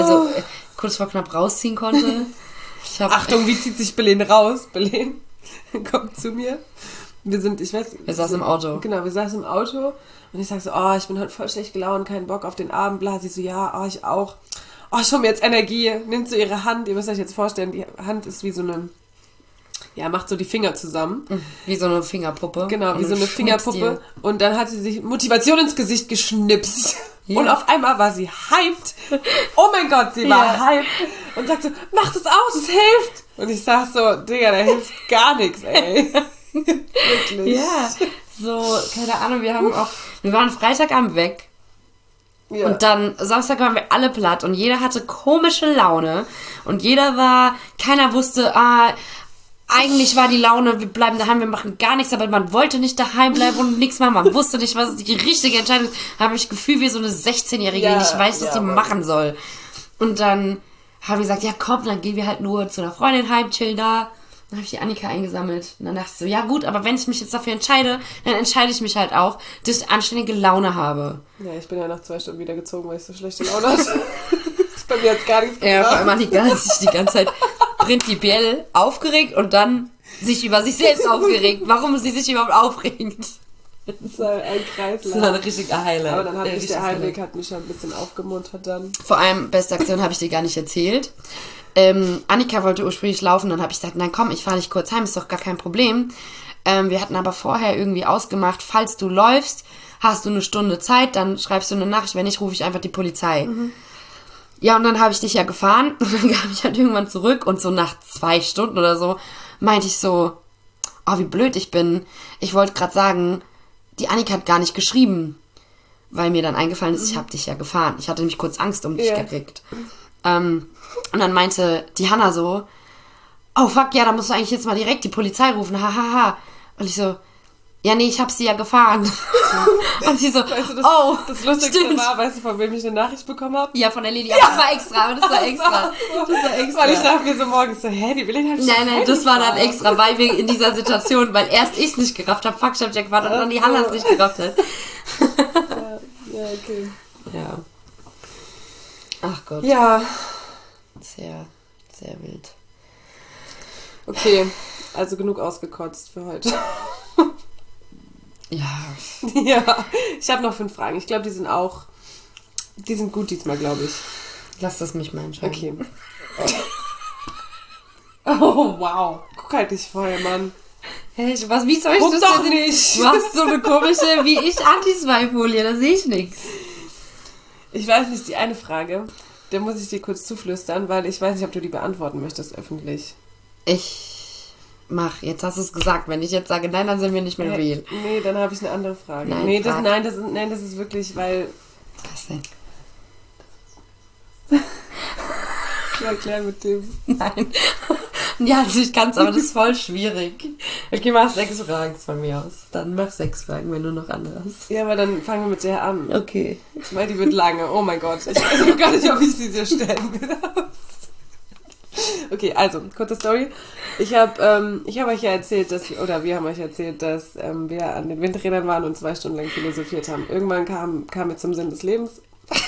kurz vor knapp rausziehen konnte. Achtung, wie zieht sich Belen raus? Belen, kommt zu mir. Wir saßen im Auto. Genau, wir saßen im Auto und ich sag so, ich bin heute voll schlecht gelaunt, keinen Bock auf den Abend, bla. Sie so, ich auch. Ich hol mir jetzt Energie. Nimmt so ihre Hand, ihr müsst euch jetzt vorstellen, die Hand ist wie so eine, macht so die Finger zusammen. Wie so eine Fingerpuppe. Genau, wie so eine Fingerpuppe. Und dann hat sie sich Motivation ins Gesicht geschnipst. Ja. Und auf einmal war sie hyped. Oh mein Gott, sie war hyped. Und sagt so, mach das aus, es hilft. Und ich sag so, Digga, da hilft gar nichts, ey. Wirklich. Ja, so, keine Ahnung, wir waren Freitagabend weg. Ja. Und dann Samstag waren wir alle platt und jeder hatte komische Laune. Und keiner wusste, eigentlich war die Laune, wir bleiben daheim, wir machen gar nichts, aber man wollte nicht daheim bleiben und nichts machen. Man wusste nicht, was die richtige Entscheidung ist. Da habe ich das Gefühl, wie so eine 16-Jährige, die nicht weiß, was sie machen soll. Und dann haben wir gesagt, ja komm, dann gehen wir halt nur zu einer Freundin heim, chillen da. Dann habe ich die Annika eingesammelt. Und dann dachte ich so, ja gut, aber wenn ich mich jetzt dafür entscheide, dann entscheide ich mich halt auch, dass ich anständige Laune habe. Ja, ich bin ja nach 2 Stunden wieder gezogen, weil ich so schlechte Laune hatte. Bei mir jetzt gar nichts. Ja, vor allem Annika hat sich die ganze Zeit prinzipiell aufgeregt und dann sich über sich selbst aufgeregt. Warum sie sich überhaupt aufregt. Das war ein Kreislauf. Das war eine richtige Highlight. Aber dann der Heimweg hat mich ja ein bisschen aufgemuntert dann. Vor allem, beste Aktion habe ich dir gar nicht erzählt. Annika wollte ursprünglich laufen, dann habe ich gesagt, nein komm, ich fahre dich kurz heim, ist doch gar kein Problem. Wir hatten aber vorher irgendwie ausgemacht, falls du läufst, hast du eine Stunde Zeit, dann schreibst du eine Nachricht, wenn nicht, rufe ich einfach die Polizei. Mhm. Ja, und dann habe ich dich ja gefahren und dann kam ich halt irgendwann zurück und so nach 2 Stunden oder so meinte ich so, wie blöd ich bin. Ich wollte gerade sagen, die Annika hat gar nicht geschrieben, weil mir dann eingefallen ist, ich habe dich ja gefahren. Ich hatte nämlich kurz Angst um dich gekriegt. Und dann meinte die Hanna so, oh fuck, ja, da musst du eigentlich jetzt mal direkt die Polizei rufen, hahaha. Und ich so, Ja, nee, ich habe sie ja gefahren. Und sie so, weißt du, das Lustigste stimmt. war, weißt du, von wem ich eine Nachricht bekommen habe? Ja, von der Lili. Aber das war extra, Das war extra. Weil ich dachte mir so morgens so, hä, die will ihn halt nicht. Nein, das war dann extra, weil wir in dieser Situation, weil erst ich es nicht gerafft habe, fuck, ich hab Jack gewartet und dann die Hanna es nicht gerafft hat. Ja, okay. Ja. Ach Gott. Ja. Sehr, sehr wild. Okay, also genug ausgekotzt für heute. Ja. Ja, ich habe noch 5 Fragen. Ich glaube, die sind gut diesmal, glaube ich. Lass das mich mal entscheiden. Okay. Oh, wow. Guck halt nicht vorher, Mann. Hey, wie soll ich Guck das doch denn? nicht. Du hast so eine komische, wie ich, Anti-Swipe-Folie, da sehe ich nichts. Ich weiß nicht, die eine Frage, da muss ich dir kurz zuflüstern, weil ich weiß nicht, ob du die beantworten möchtest öffentlich. Jetzt hast du es gesagt. Wenn ich jetzt sage, nein, dann sind wir nicht mehr real. Nee, dann habe ich eine andere Frage. Nein, das ist wirklich, weil... Was denn? Erklär mit dem. Nein. Ja, also ich kann es, aber das ist voll schwierig. Okay, mach 6 Fragen von mir aus. Dann mach 6 Fragen, wenn du noch andere hast. Ja, aber dann fangen wir mit der an. Okay. Weil die wird lange. Oh mein Gott. Ich weiß gar nicht, ob ich sie dir stellen will. Okay, also, kurze Story. Ich hab euch ja erzählt, wir haben euch erzählt, dass wir an den Windrädern waren und 2 Stunden lang philosophiert haben. Irgendwann kam wir zum Sinn des Lebens.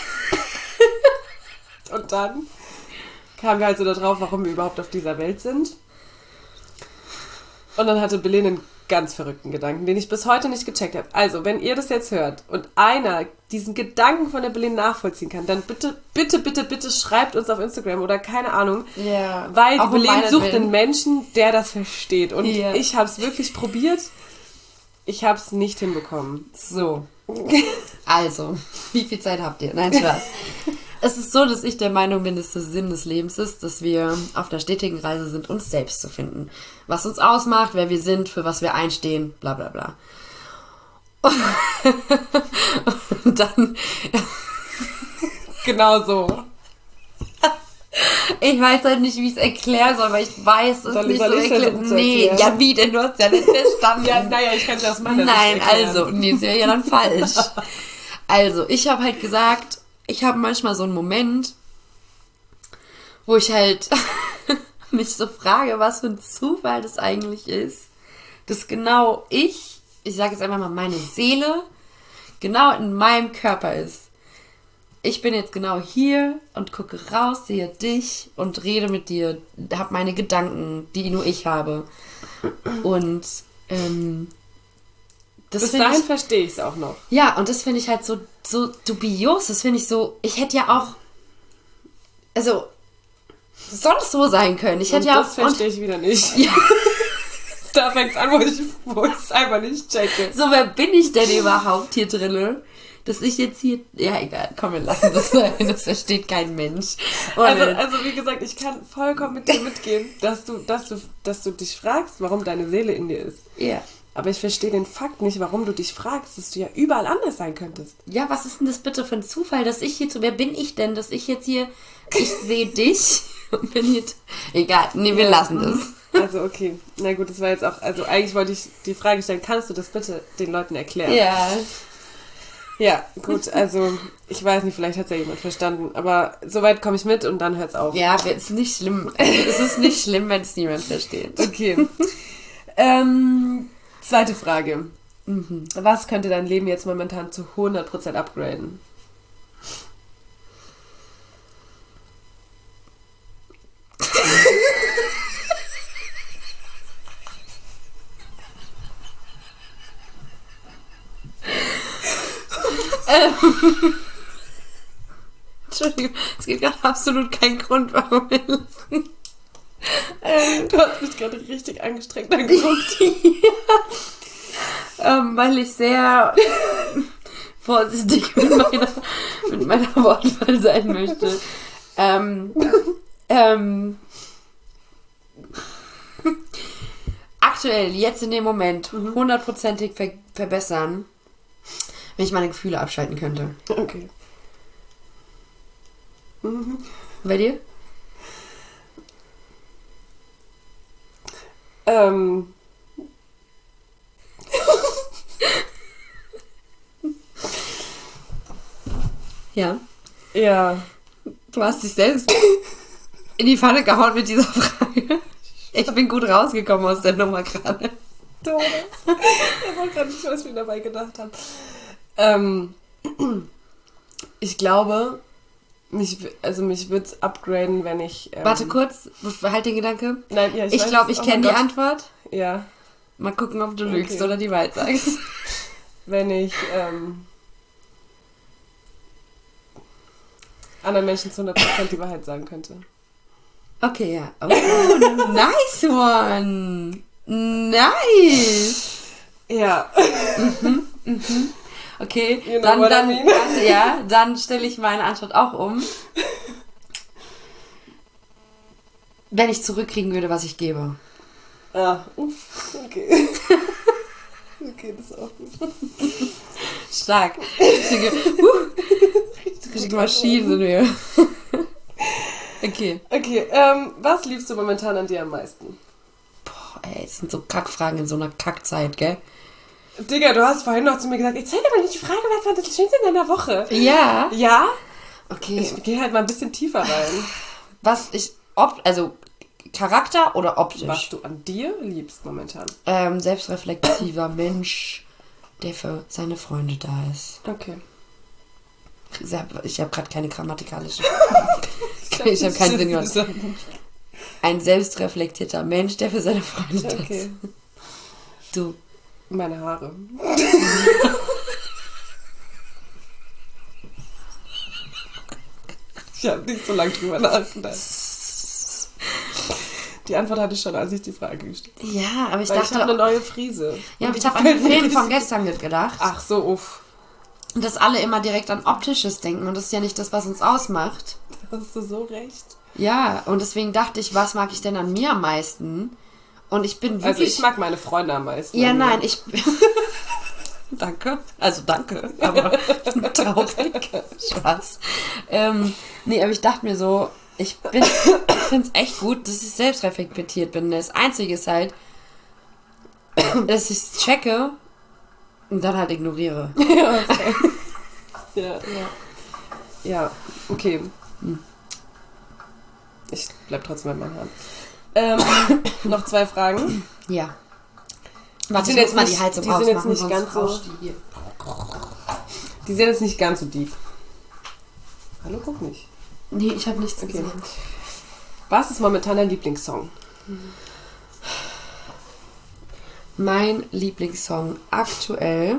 Und dann kamen wir halt so darauf, warum wir überhaupt auf dieser Welt sind. Und dann hatte Belen einen ganz verrückten Gedanken, den ich bis heute nicht gecheckt habe. Also, wenn ihr das jetzt hört und einer diesen Gedanken von der Belen nachvollziehen kann, dann bitte schreibt uns auf Instagram oder keine Ahnung. Ja. Weil die Belen sucht einen Menschen, der das versteht. Und ja. Ich habe es wirklich probiert. Ich habe es nicht hinbekommen. So. Also, wie viel Zeit habt ihr? Nein, Spaß. Es ist so, dass ich der Meinung bin, dass der Sinn des Lebens ist, dass wir auf der stetigen Reise sind, uns selbst zu finden. Was uns ausmacht, wer wir sind, für was wir einstehen, bla bla bla. Und dann... Genau so. Ich weiß halt nicht, wie ich es erklären soll, weil ich weiß, es ist nicht so erklärt. Nee, ja wie denn? Du hast ja nicht verstanden. Ja, naja, ich kann es ja aus meiner Sicht Nein, erklären. also, nee, ist ja dann falsch. Also, ich habe halt gesagt, ich habe manchmal so einen Moment, wo ich halt mich so frage, was für ein Zufall das eigentlich ist, dass genau ich sage jetzt einfach mal, meine Seele genau in meinem Körper ist. Ich bin jetzt genau hier und gucke raus, sehe dich und rede mit dir, habe meine Gedanken, die nur ich habe. Und bis dahin verstehe ich es auch noch. Ja, und das finde ich halt so dubios. Das finde ich so, ich hätte ja auch, also, sonst so sein können. Ich hätte ja auch... Das verstehe ich wieder nicht. Ja. Da fängt es an, wo ich es einfach nicht checke. So, wer bin ich denn überhaupt hier drinne? Dass ich jetzt hier... Ja, egal, komm, wir lassen das sein. Das versteht kein Mensch. Also, wie gesagt, ich kann vollkommen mit dir mitgehen, dass du dich fragst, warum deine Seele in dir ist. Ja. Aber ich verstehe den Fakt nicht, warum du dich fragst, dass du ja überall anders sein könntest. Ja, was ist denn das bitte für ein Zufall, dass ich hier wer bin ich denn, dass ich jetzt hier, ich sehe dich und bin hier, egal, nee, wir lassen das. Also, okay, na gut, das war jetzt auch, also eigentlich wollte ich die Frage stellen, kannst du das bitte den Leuten erklären? Ja. Ja, gut, also, ich weiß nicht, vielleicht hat es ja jemand verstanden, aber soweit komme ich mit und dann hört's auf. Ja, es ist nicht schlimm. Es ist nicht schlimm, wenn es niemand versteht. Okay. Zweite Frage. Was könnte dein Leben jetzt momentan zu 100% upgraden? Entschuldigung, es gibt gerade absolut keinen Grund, warum wir lachen. Du hast mich gerade richtig angestrengt angeguckt. Ja. Weil ich sehr vorsichtig mit meiner Wortwahl sein möchte. Aktuell, jetzt in dem Moment, 100%ig verbessern, wenn ich meine Gefühle abschalten könnte. Okay. Bei dir? Ja. Ja. Du hast dich selbst in die Pfanne gehauen mit dieser Frage. Ich bin gut rausgekommen aus der Nummer gerade. Todes. Ich wollte gerade nicht, was ich mir dabei gedacht habe. Ich glaube, mich würde es upgraden, wenn ich... Warte kurz, halt den Gedanke. Nein, ja, ich glaube, ich kenne die Antwort. Ja. Mal gucken, ob du lügst oder die Wahrheit sagst. Wenn ich anderen Menschen zu 100% die Wahrheit sagen könnte. Okay, ja. Oh, nice one. Nice. Ja. Okay, you know dann stelle ich meine Antwort auch um. Wenn ich zurückkriegen würde, was ich gebe. Ah, uff, okay. Okay, das ist auch gut. Stark. Richtige Maschinen sind wir. Okay. Okay, was liebst du momentan an dir am meisten? Boah, ey, das sind so Kackfragen in so einer Kackzeit, gell? Digga, du hast vorhin noch zu mir gesagt, ich zeig dir mal nicht die Frage, was war das Schönste in deiner Woche? Ja. Ja? Okay. Ich gehe halt mal ein bisschen tiefer rein. Also Charakter oder optisch? Was du an dir liebst momentan. Selbstreflektiver Mensch, der für seine Freunde da ist. Okay. Ich habe gerade keine grammatikalische ich habe keinen Sinn gehört. Ein selbstreflektierter Mensch, der für seine Freunde da ist. Du. Meine Haare. Ich habe nicht so lange drüber nachgedacht. Die Antwort hatte ich schon, als ich die Frage gestellt habe. Ja, aber ich dachte... Ich habe eine neue Frise. Ja, aber ich habe an den Film von gestern gedacht. Ach so, uff. Und dass alle immer direkt an Optisches denken. Und das ist ja nicht das, was uns ausmacht. Da hast du so recht. Ja, und deswegen dachte ich, was mag ich denn an mir am meisten? Und ich bin wirklich... Also ich mag meine Freunde am meisten. Ja, nein, ich... Danke. Also danke, aber traurig. Spaß. Nee, aber ich dachte mir so, ich finde es echt gut, dass ich selbstreflektiert bin. Das Einzige ist halt, dass ich es checke und dann halt ignoriere. Ja, okay. Ja, okay. Ich bleib trotzdem bei meinen Haaren. Noch 2 Fragen. Ja. Warte, jetzt mal die Heizung ausmachen. Die sind jetzt nicht ganz so... Die sind jetzt nicht ganz so deep. Hallo, guck nicht. Nee, ich habe nichts gesehen. Was ist momentan dein Lieblingssong? Mein Lieblingssong aktuell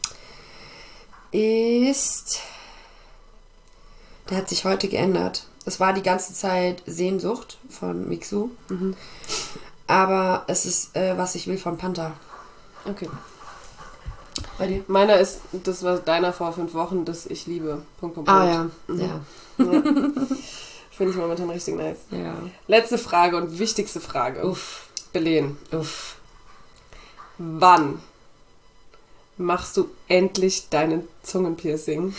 ist... Der hat sich heute geändert. Es war die ganze Zeit Sehnsucht von Mixu. Mhm. Aber es ist Was ich will von Panther. Okay. Bei dir? Meiner ist, das war deiner vor 5 Wochen, das Ich liebe. Ah ja, mhm. ja. Finde ich momentan richtig nice. Ja. Letzte Frage und wichtigste Frage. Uff. Belen. Uff. Wann machst du endlich deinen Zungenpiercing?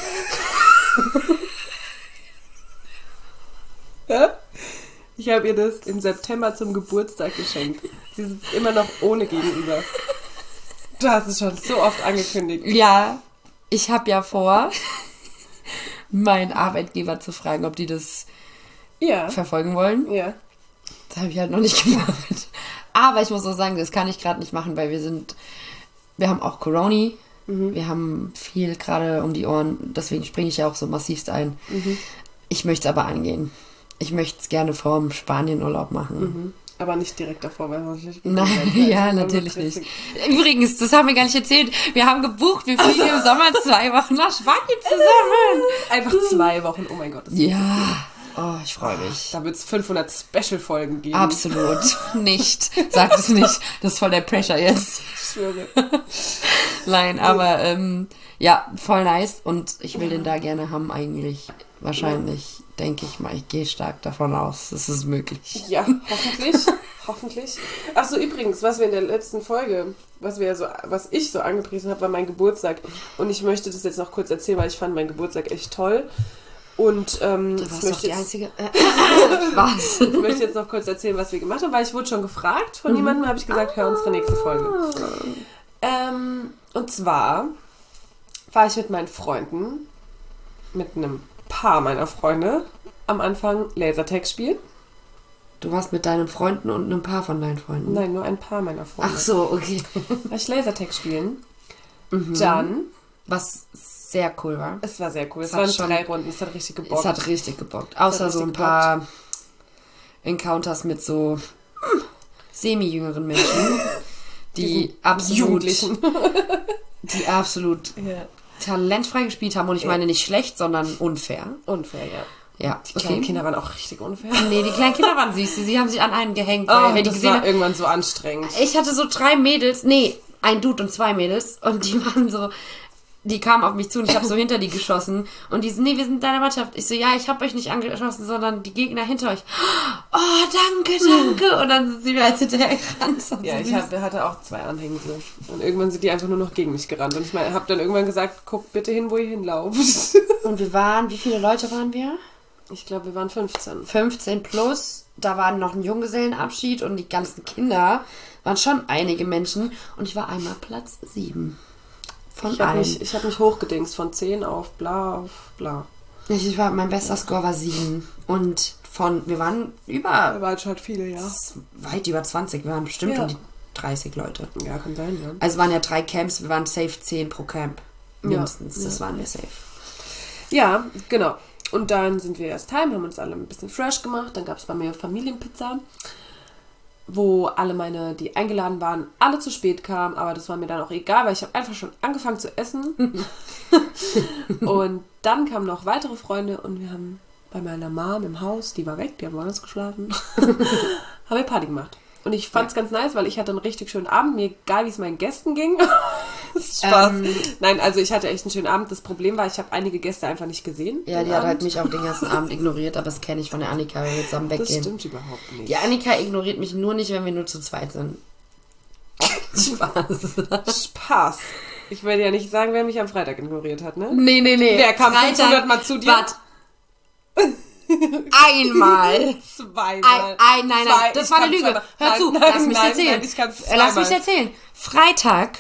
Ja? Ich habe ihr das im September zum Geburtstag geschenkt. Sie sitzt immer noch ohne Gegenüber. Du hast es schon so oft angekündigt. Ja, ich habe ja vor, meinen Arbeitgeber zu fragen, ob die das verfolgen wollen. Ja. Das habe ich halt noch nicht gemacht. Aber ich muss auch sagen, das kann ich gerade nicht machen, weil wir haben auch Corona. Mhm. Wir haben viel gerade um die Ohren. Deswegen springe ich ja auch so massivst ein. Mhm. Ich möchte es aber angehen. Ich möchte es gerne vorm Spanienurlaub machen. Mhm. Aber nicht direkt davor, weil sonst Nein, ja, natürlich nicht. Übrigens, das haben wir gar nicht erzählt. Wir haben gebucht, wir fliegen im Sommer 2 Wochen nach Spanien zusammen. Einfach 2 Wochen, oh mein Gott. Das ja, oh, ich freue mich. Da wird es 500 Special-Folgen geben. Absolut nicht. Sag es nicht. Das ist voll der Pressure jetzt. Ich schwöre. Nein, aber ja, voll nice. Und ich will den da gerne haben eigentlich. Wahrscheinlich, denke ich mal. Ich gehe stark davon aus, es ist möglich. Ja, hoffentlich. Hoffentlich. Achso, übrigens, was wir in der letzten Folge, was ich so angepriesen habe, war mein Geburtstag. Und ich möchte das jetzt noch kurz erzählen, weil ich fand meinen Geburtstag echt toll. Und du warst doch die Einzige. Was? Ich möchte jetzt noch kurz erzählen, was wir gemacht haben, weil ich wurde schon gefragt von jemandem, habe ich gesagt, hör unsere nächste Folge. Und zwar war ich mit meinen Freunden mit einem Paar meiner Freunde am Anfang Lasertag spielen. Du warst mit deinen Freunden und einem Paar von deinen Freunden? Nein, nur ein Paar meiner Freunde. Ach so, okay. War ich Lasertag spielen. Dann... Was sehr cool war. Es war sehr cool. Es waren 3 Runden. Es hat richtig gebockt. Es hat richtig gebockt. Außer so ein paar Encounters mit so semi-jüngeren Menschen, die absolut talentfrei gespielt haben. Und ich meine nicht schlecht, sondern unfair. Unfair, ja. Ja, die kleinen Kinder waren auch richtig unfair. Nee, die kleinen Kinder waren süß. Sie haben sich an einen gehängt. Das war irgendwann so anstrengend. Ich hatte so 3 Mädels, ein Dude und 2 Mädels. Und die waren so... Die kamen auf mich zu und ich habe so hinter die geschossen. Und die so, wir sind deine Mannschaft. Ich so, ja, ich habe euch nicht angeschossen, sondern die Gegner hinter euch. Oh, danke. Und dann sind sie mir halt hinterher gerannt. Ja, ich hatte auch 2 Anhängsel. Und irgendwann sind die einfach nur noch gegen mich gerannt. Und ich habe dann irgendwann gesagt, guckt bitte hin, wo ihr hinlauft. Und wie viele Leute waren wir? Ich glaube, wir waren 15. 15 plus. Da war noch ein Junggesellenabschied und die ganzen waren schon einige Menschen. Und ich war einmal Platz 7. Ich habe mich hochgedingst von 10 auf bla auf bla. Mein bester Score war 7. Und wir waren Wir waren schon viele, ja. Weit über 20. Wir waren bestimmt um die 30 Leute. Ja, kann sein, ja. Also waren ja 3 Camps, wir waren safe 10 pro Camp. Mindestens, das waren wir safe. Ja, genau. Und dann sind wir erst heim, haben uns alle ein bisschen fresh gemacht. Dann gab es bei mir Familienpizza, wo alle die eingeladen waren, alle zu spät kamen, aber das war mir dann auch egal, weil ich habe einfach schon angefangen zu essen. Und dann kamen noch weitere Freunde und wir haben bei meiner Mom im Haus, die war weg, die haben woanders geschlafen, haben wir Party gemacht. Und ich fand es ganz nice, weil ich hatte einen richtig schönen Abend, mir egal, wie es meinen Gästen ging. Spaß. Nein, also ich hatte echt einen schönen Abend. Das Problem war, ich habe einige Gäste einfach nicht gesehen. Ja, die hat halt mich auch den ganzen Abend ignoriert, aber das kenne ich von der Annika, wenn wir zusammen weggehen. Das stimmt überhaupt nicht. Die Annika ignoriert mich nur nicht, wenn wir nur zu zweit sind. Spaß. Ich will ja nicht sagen, wer mich am Freitag ignoriert hat, ne? Nee. Wer kam 500 Mal zu dir? Einmal. Zweimal. Nein, das war eine Lüge. Hör zu, lass mich erzählen. Lass mich erzählen. Freitag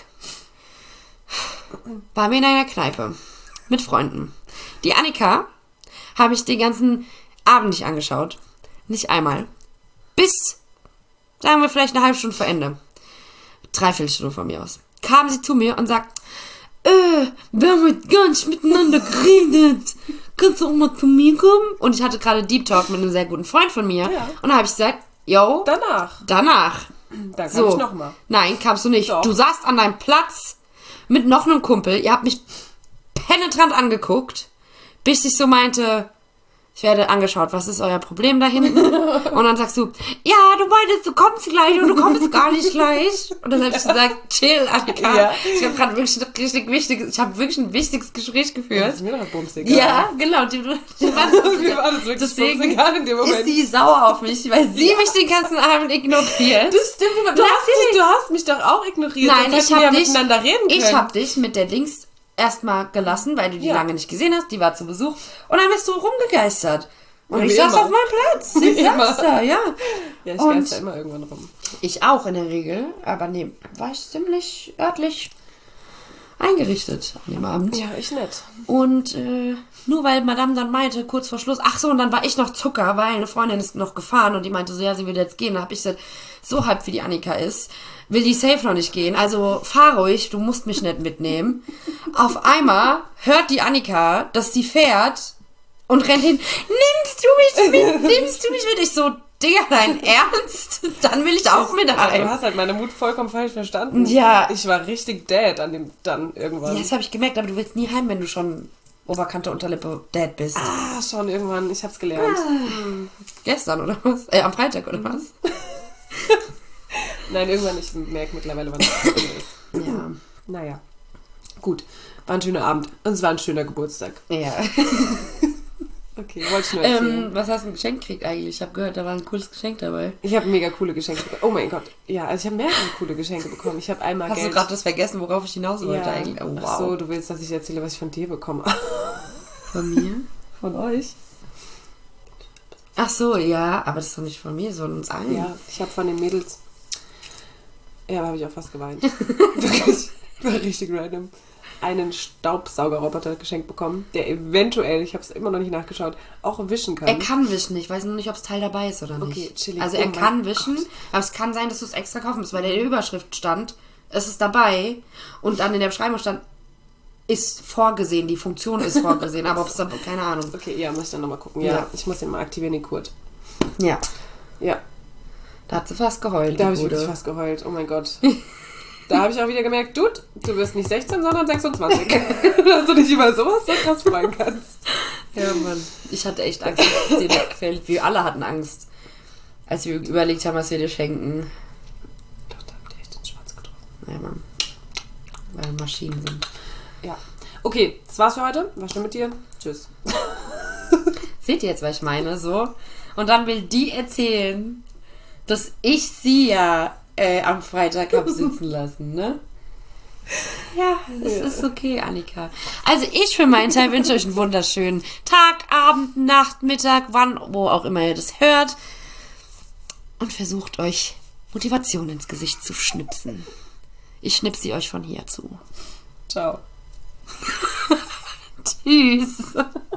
waren wir in einer Kneipe mit Freunden. Die Annika habe ich den ganzen Abend nicht angeschaut. Nicht einmal. Bis, sagen wir vielleicht eine halbe Stunde vor Ende. 3/4 Stunde von mir aus. Kam sie zu mir und sagt, wir haben heute gar nicht miteinander geredet. Kannst du auch mal zu mir kommen? Und ich hatte gerade Deep Talk mit einem sehr guten Freund von mir. Ja. Und da habe ich gesagt, yo. Danach. Dann kam ich nochmal. Nein, kamst du nicht. Doch. Du saßt an deinem Platz mit noch einem Kumpel. Ihr habt mich penetrant angeguckt, bis ich so meinte, ich werde angeschaut, was ist euer Problem da hinten? Und dann sagst du, ja, du meintest, du kommst gleich und du kommst gar nicht gleich. Und dann habe ich gesagt, chill, Annika. Ja. Ich habe gerade wirklich ein wichtiges Gespräch geführt. Das ist mir doch bumsegal. Ja, genau. Mir war das wirklich bumsegal in dem Moment. Ist sie sauer auf mich, weil sie mich den ganzen Abend ignoriert. Das stimmt. Du hast mich doch auch ignoriert. Nein, ich habe dich miteinander reden können. Ich habe dich mit der Links erstmal gelassen, weil du die lange nicht gesehen hast. Die war zu Besuch. Und dann bist du rumgegeistert. Und ich saß auf meinem Platz. Ich saß da, ja. Ja, ich geister immer irgendwann rum. Ich auch in der Regel. Aber nee, war ich ziemlich örtlich eingerichtet an dem Abend. Ja, ich nicht. Und nur weil Madame dann meinte, kurz vor Schluss, ach so, und dann war ich noch Zucker, weil eine Freundin ist noch gefahren und die meinte so, ja, sie will jetzt gehen. Da habe ich gesagt, so halb wie die Annika ist, will die safe noch nicht gehen. Also fahr ruhig, du musst mich nicht mitnehmen. Auf einmal hört die Annika, dass sie fährt und rennt hin, nimmst du mich mit? Ich so, Digga, dein Ernst? Dann will ich auch mit rein. Du hast halt meine Mut vollkommen falsch verstanden. Ja. Ich war richtig dead dann irgendwann. Ja, das habe ich gemerkt, aber du willst nie heim, wenn du schon Oberkante, Unterlippe dead bist. Schon irgendwann, ich hab's gelernt. Gestern oder was? Am Freitag oder was? Nein, irgendwann, ich merke mittlerweile, wann das ist. Ja. Naja. Gut, war ein schöner Abend und es war ein schöner Geburtstag. Ja. Okay, wollte ich nur erzählen. Was hast du ein Geschenk gekriegt eigentlich? Ich habe gehört, da war ein cooles Geschenk dabei. Ich habe mega coole Geschenke bekommen. Oh mein Gott. Ja, also ich habe mehrere coole Geschenke bekommen. Ich habe einmal Hast Geld. du gerade das vergessen, worauf ich hinaus wollte eigentlich? Oh, wow. Ach so, du willst, dass ich erzähle, was ich von dir bekomme. Von mir? Von euch? Ach so, ja, aber das ist doch nicht von mir, sondern uns allen. Ja, ich habe von den Mädels... Ja, da habe ich auch fast geweint. Wirklich. War richtig random. einen Staubsaugerroboter geschenkt bekommen, der eventuell, ich habe es immer noch nicht nachgeschaut, auch wischen kann. Er kann wischen, ich weiß nur nicht, ob das Teil dabei ist oder nicht. Okay, chillig. Also er kann wischen, aber es kann sein, dass du es extra kaufen musst, weil in der Überschrift stand, es ist dabei und dann in der Beschreibung stand, ist vorgesehen, die Funktion ist vorgesehen, aber ob es da, keine Ahnung. Okay, ja, muss ich dann nochmal gucken. Ja, ich muss den mal aktivieren, den Kurt. Ja. Ja. Da hat sie fast geheult. Da habe ich wirklich fast geheult, oh mein Gott. Da habe ich auch wieder gemerkt, Dude, du bist nicht 16, sondern 26. Dass du dich über sowas so krass freuen kannst. Ja, Mann. Ich hatte echt Angst, dass es dir wegfällt. Wir alle hatten Angst, als wir überlegt haben, was wir dir schenken. Doch, da habt ihr echt den Schwarz getroffen. Ja, Mann. Weil wir Maschinen sind. Ja. Okay, das war's für heute. War schön mit dir. Tschüss. Seht ihr jetzt, was ich meine? So. Und dann will die erzählen, dass ich sie ja am Freitag habe sitzen lassen, ne? Ja, es ist okay, Annika. Also ich für meinen Teil wünsche euch einen wunderschönen Tag, Abend, Nacht, Mittag, wann, wo auch immer ihr das hört. Und versucht euch Motivation ins Gesicht zu schnipsen. Ich schnipse sie euch von hier zu. Ciao. Tschüss.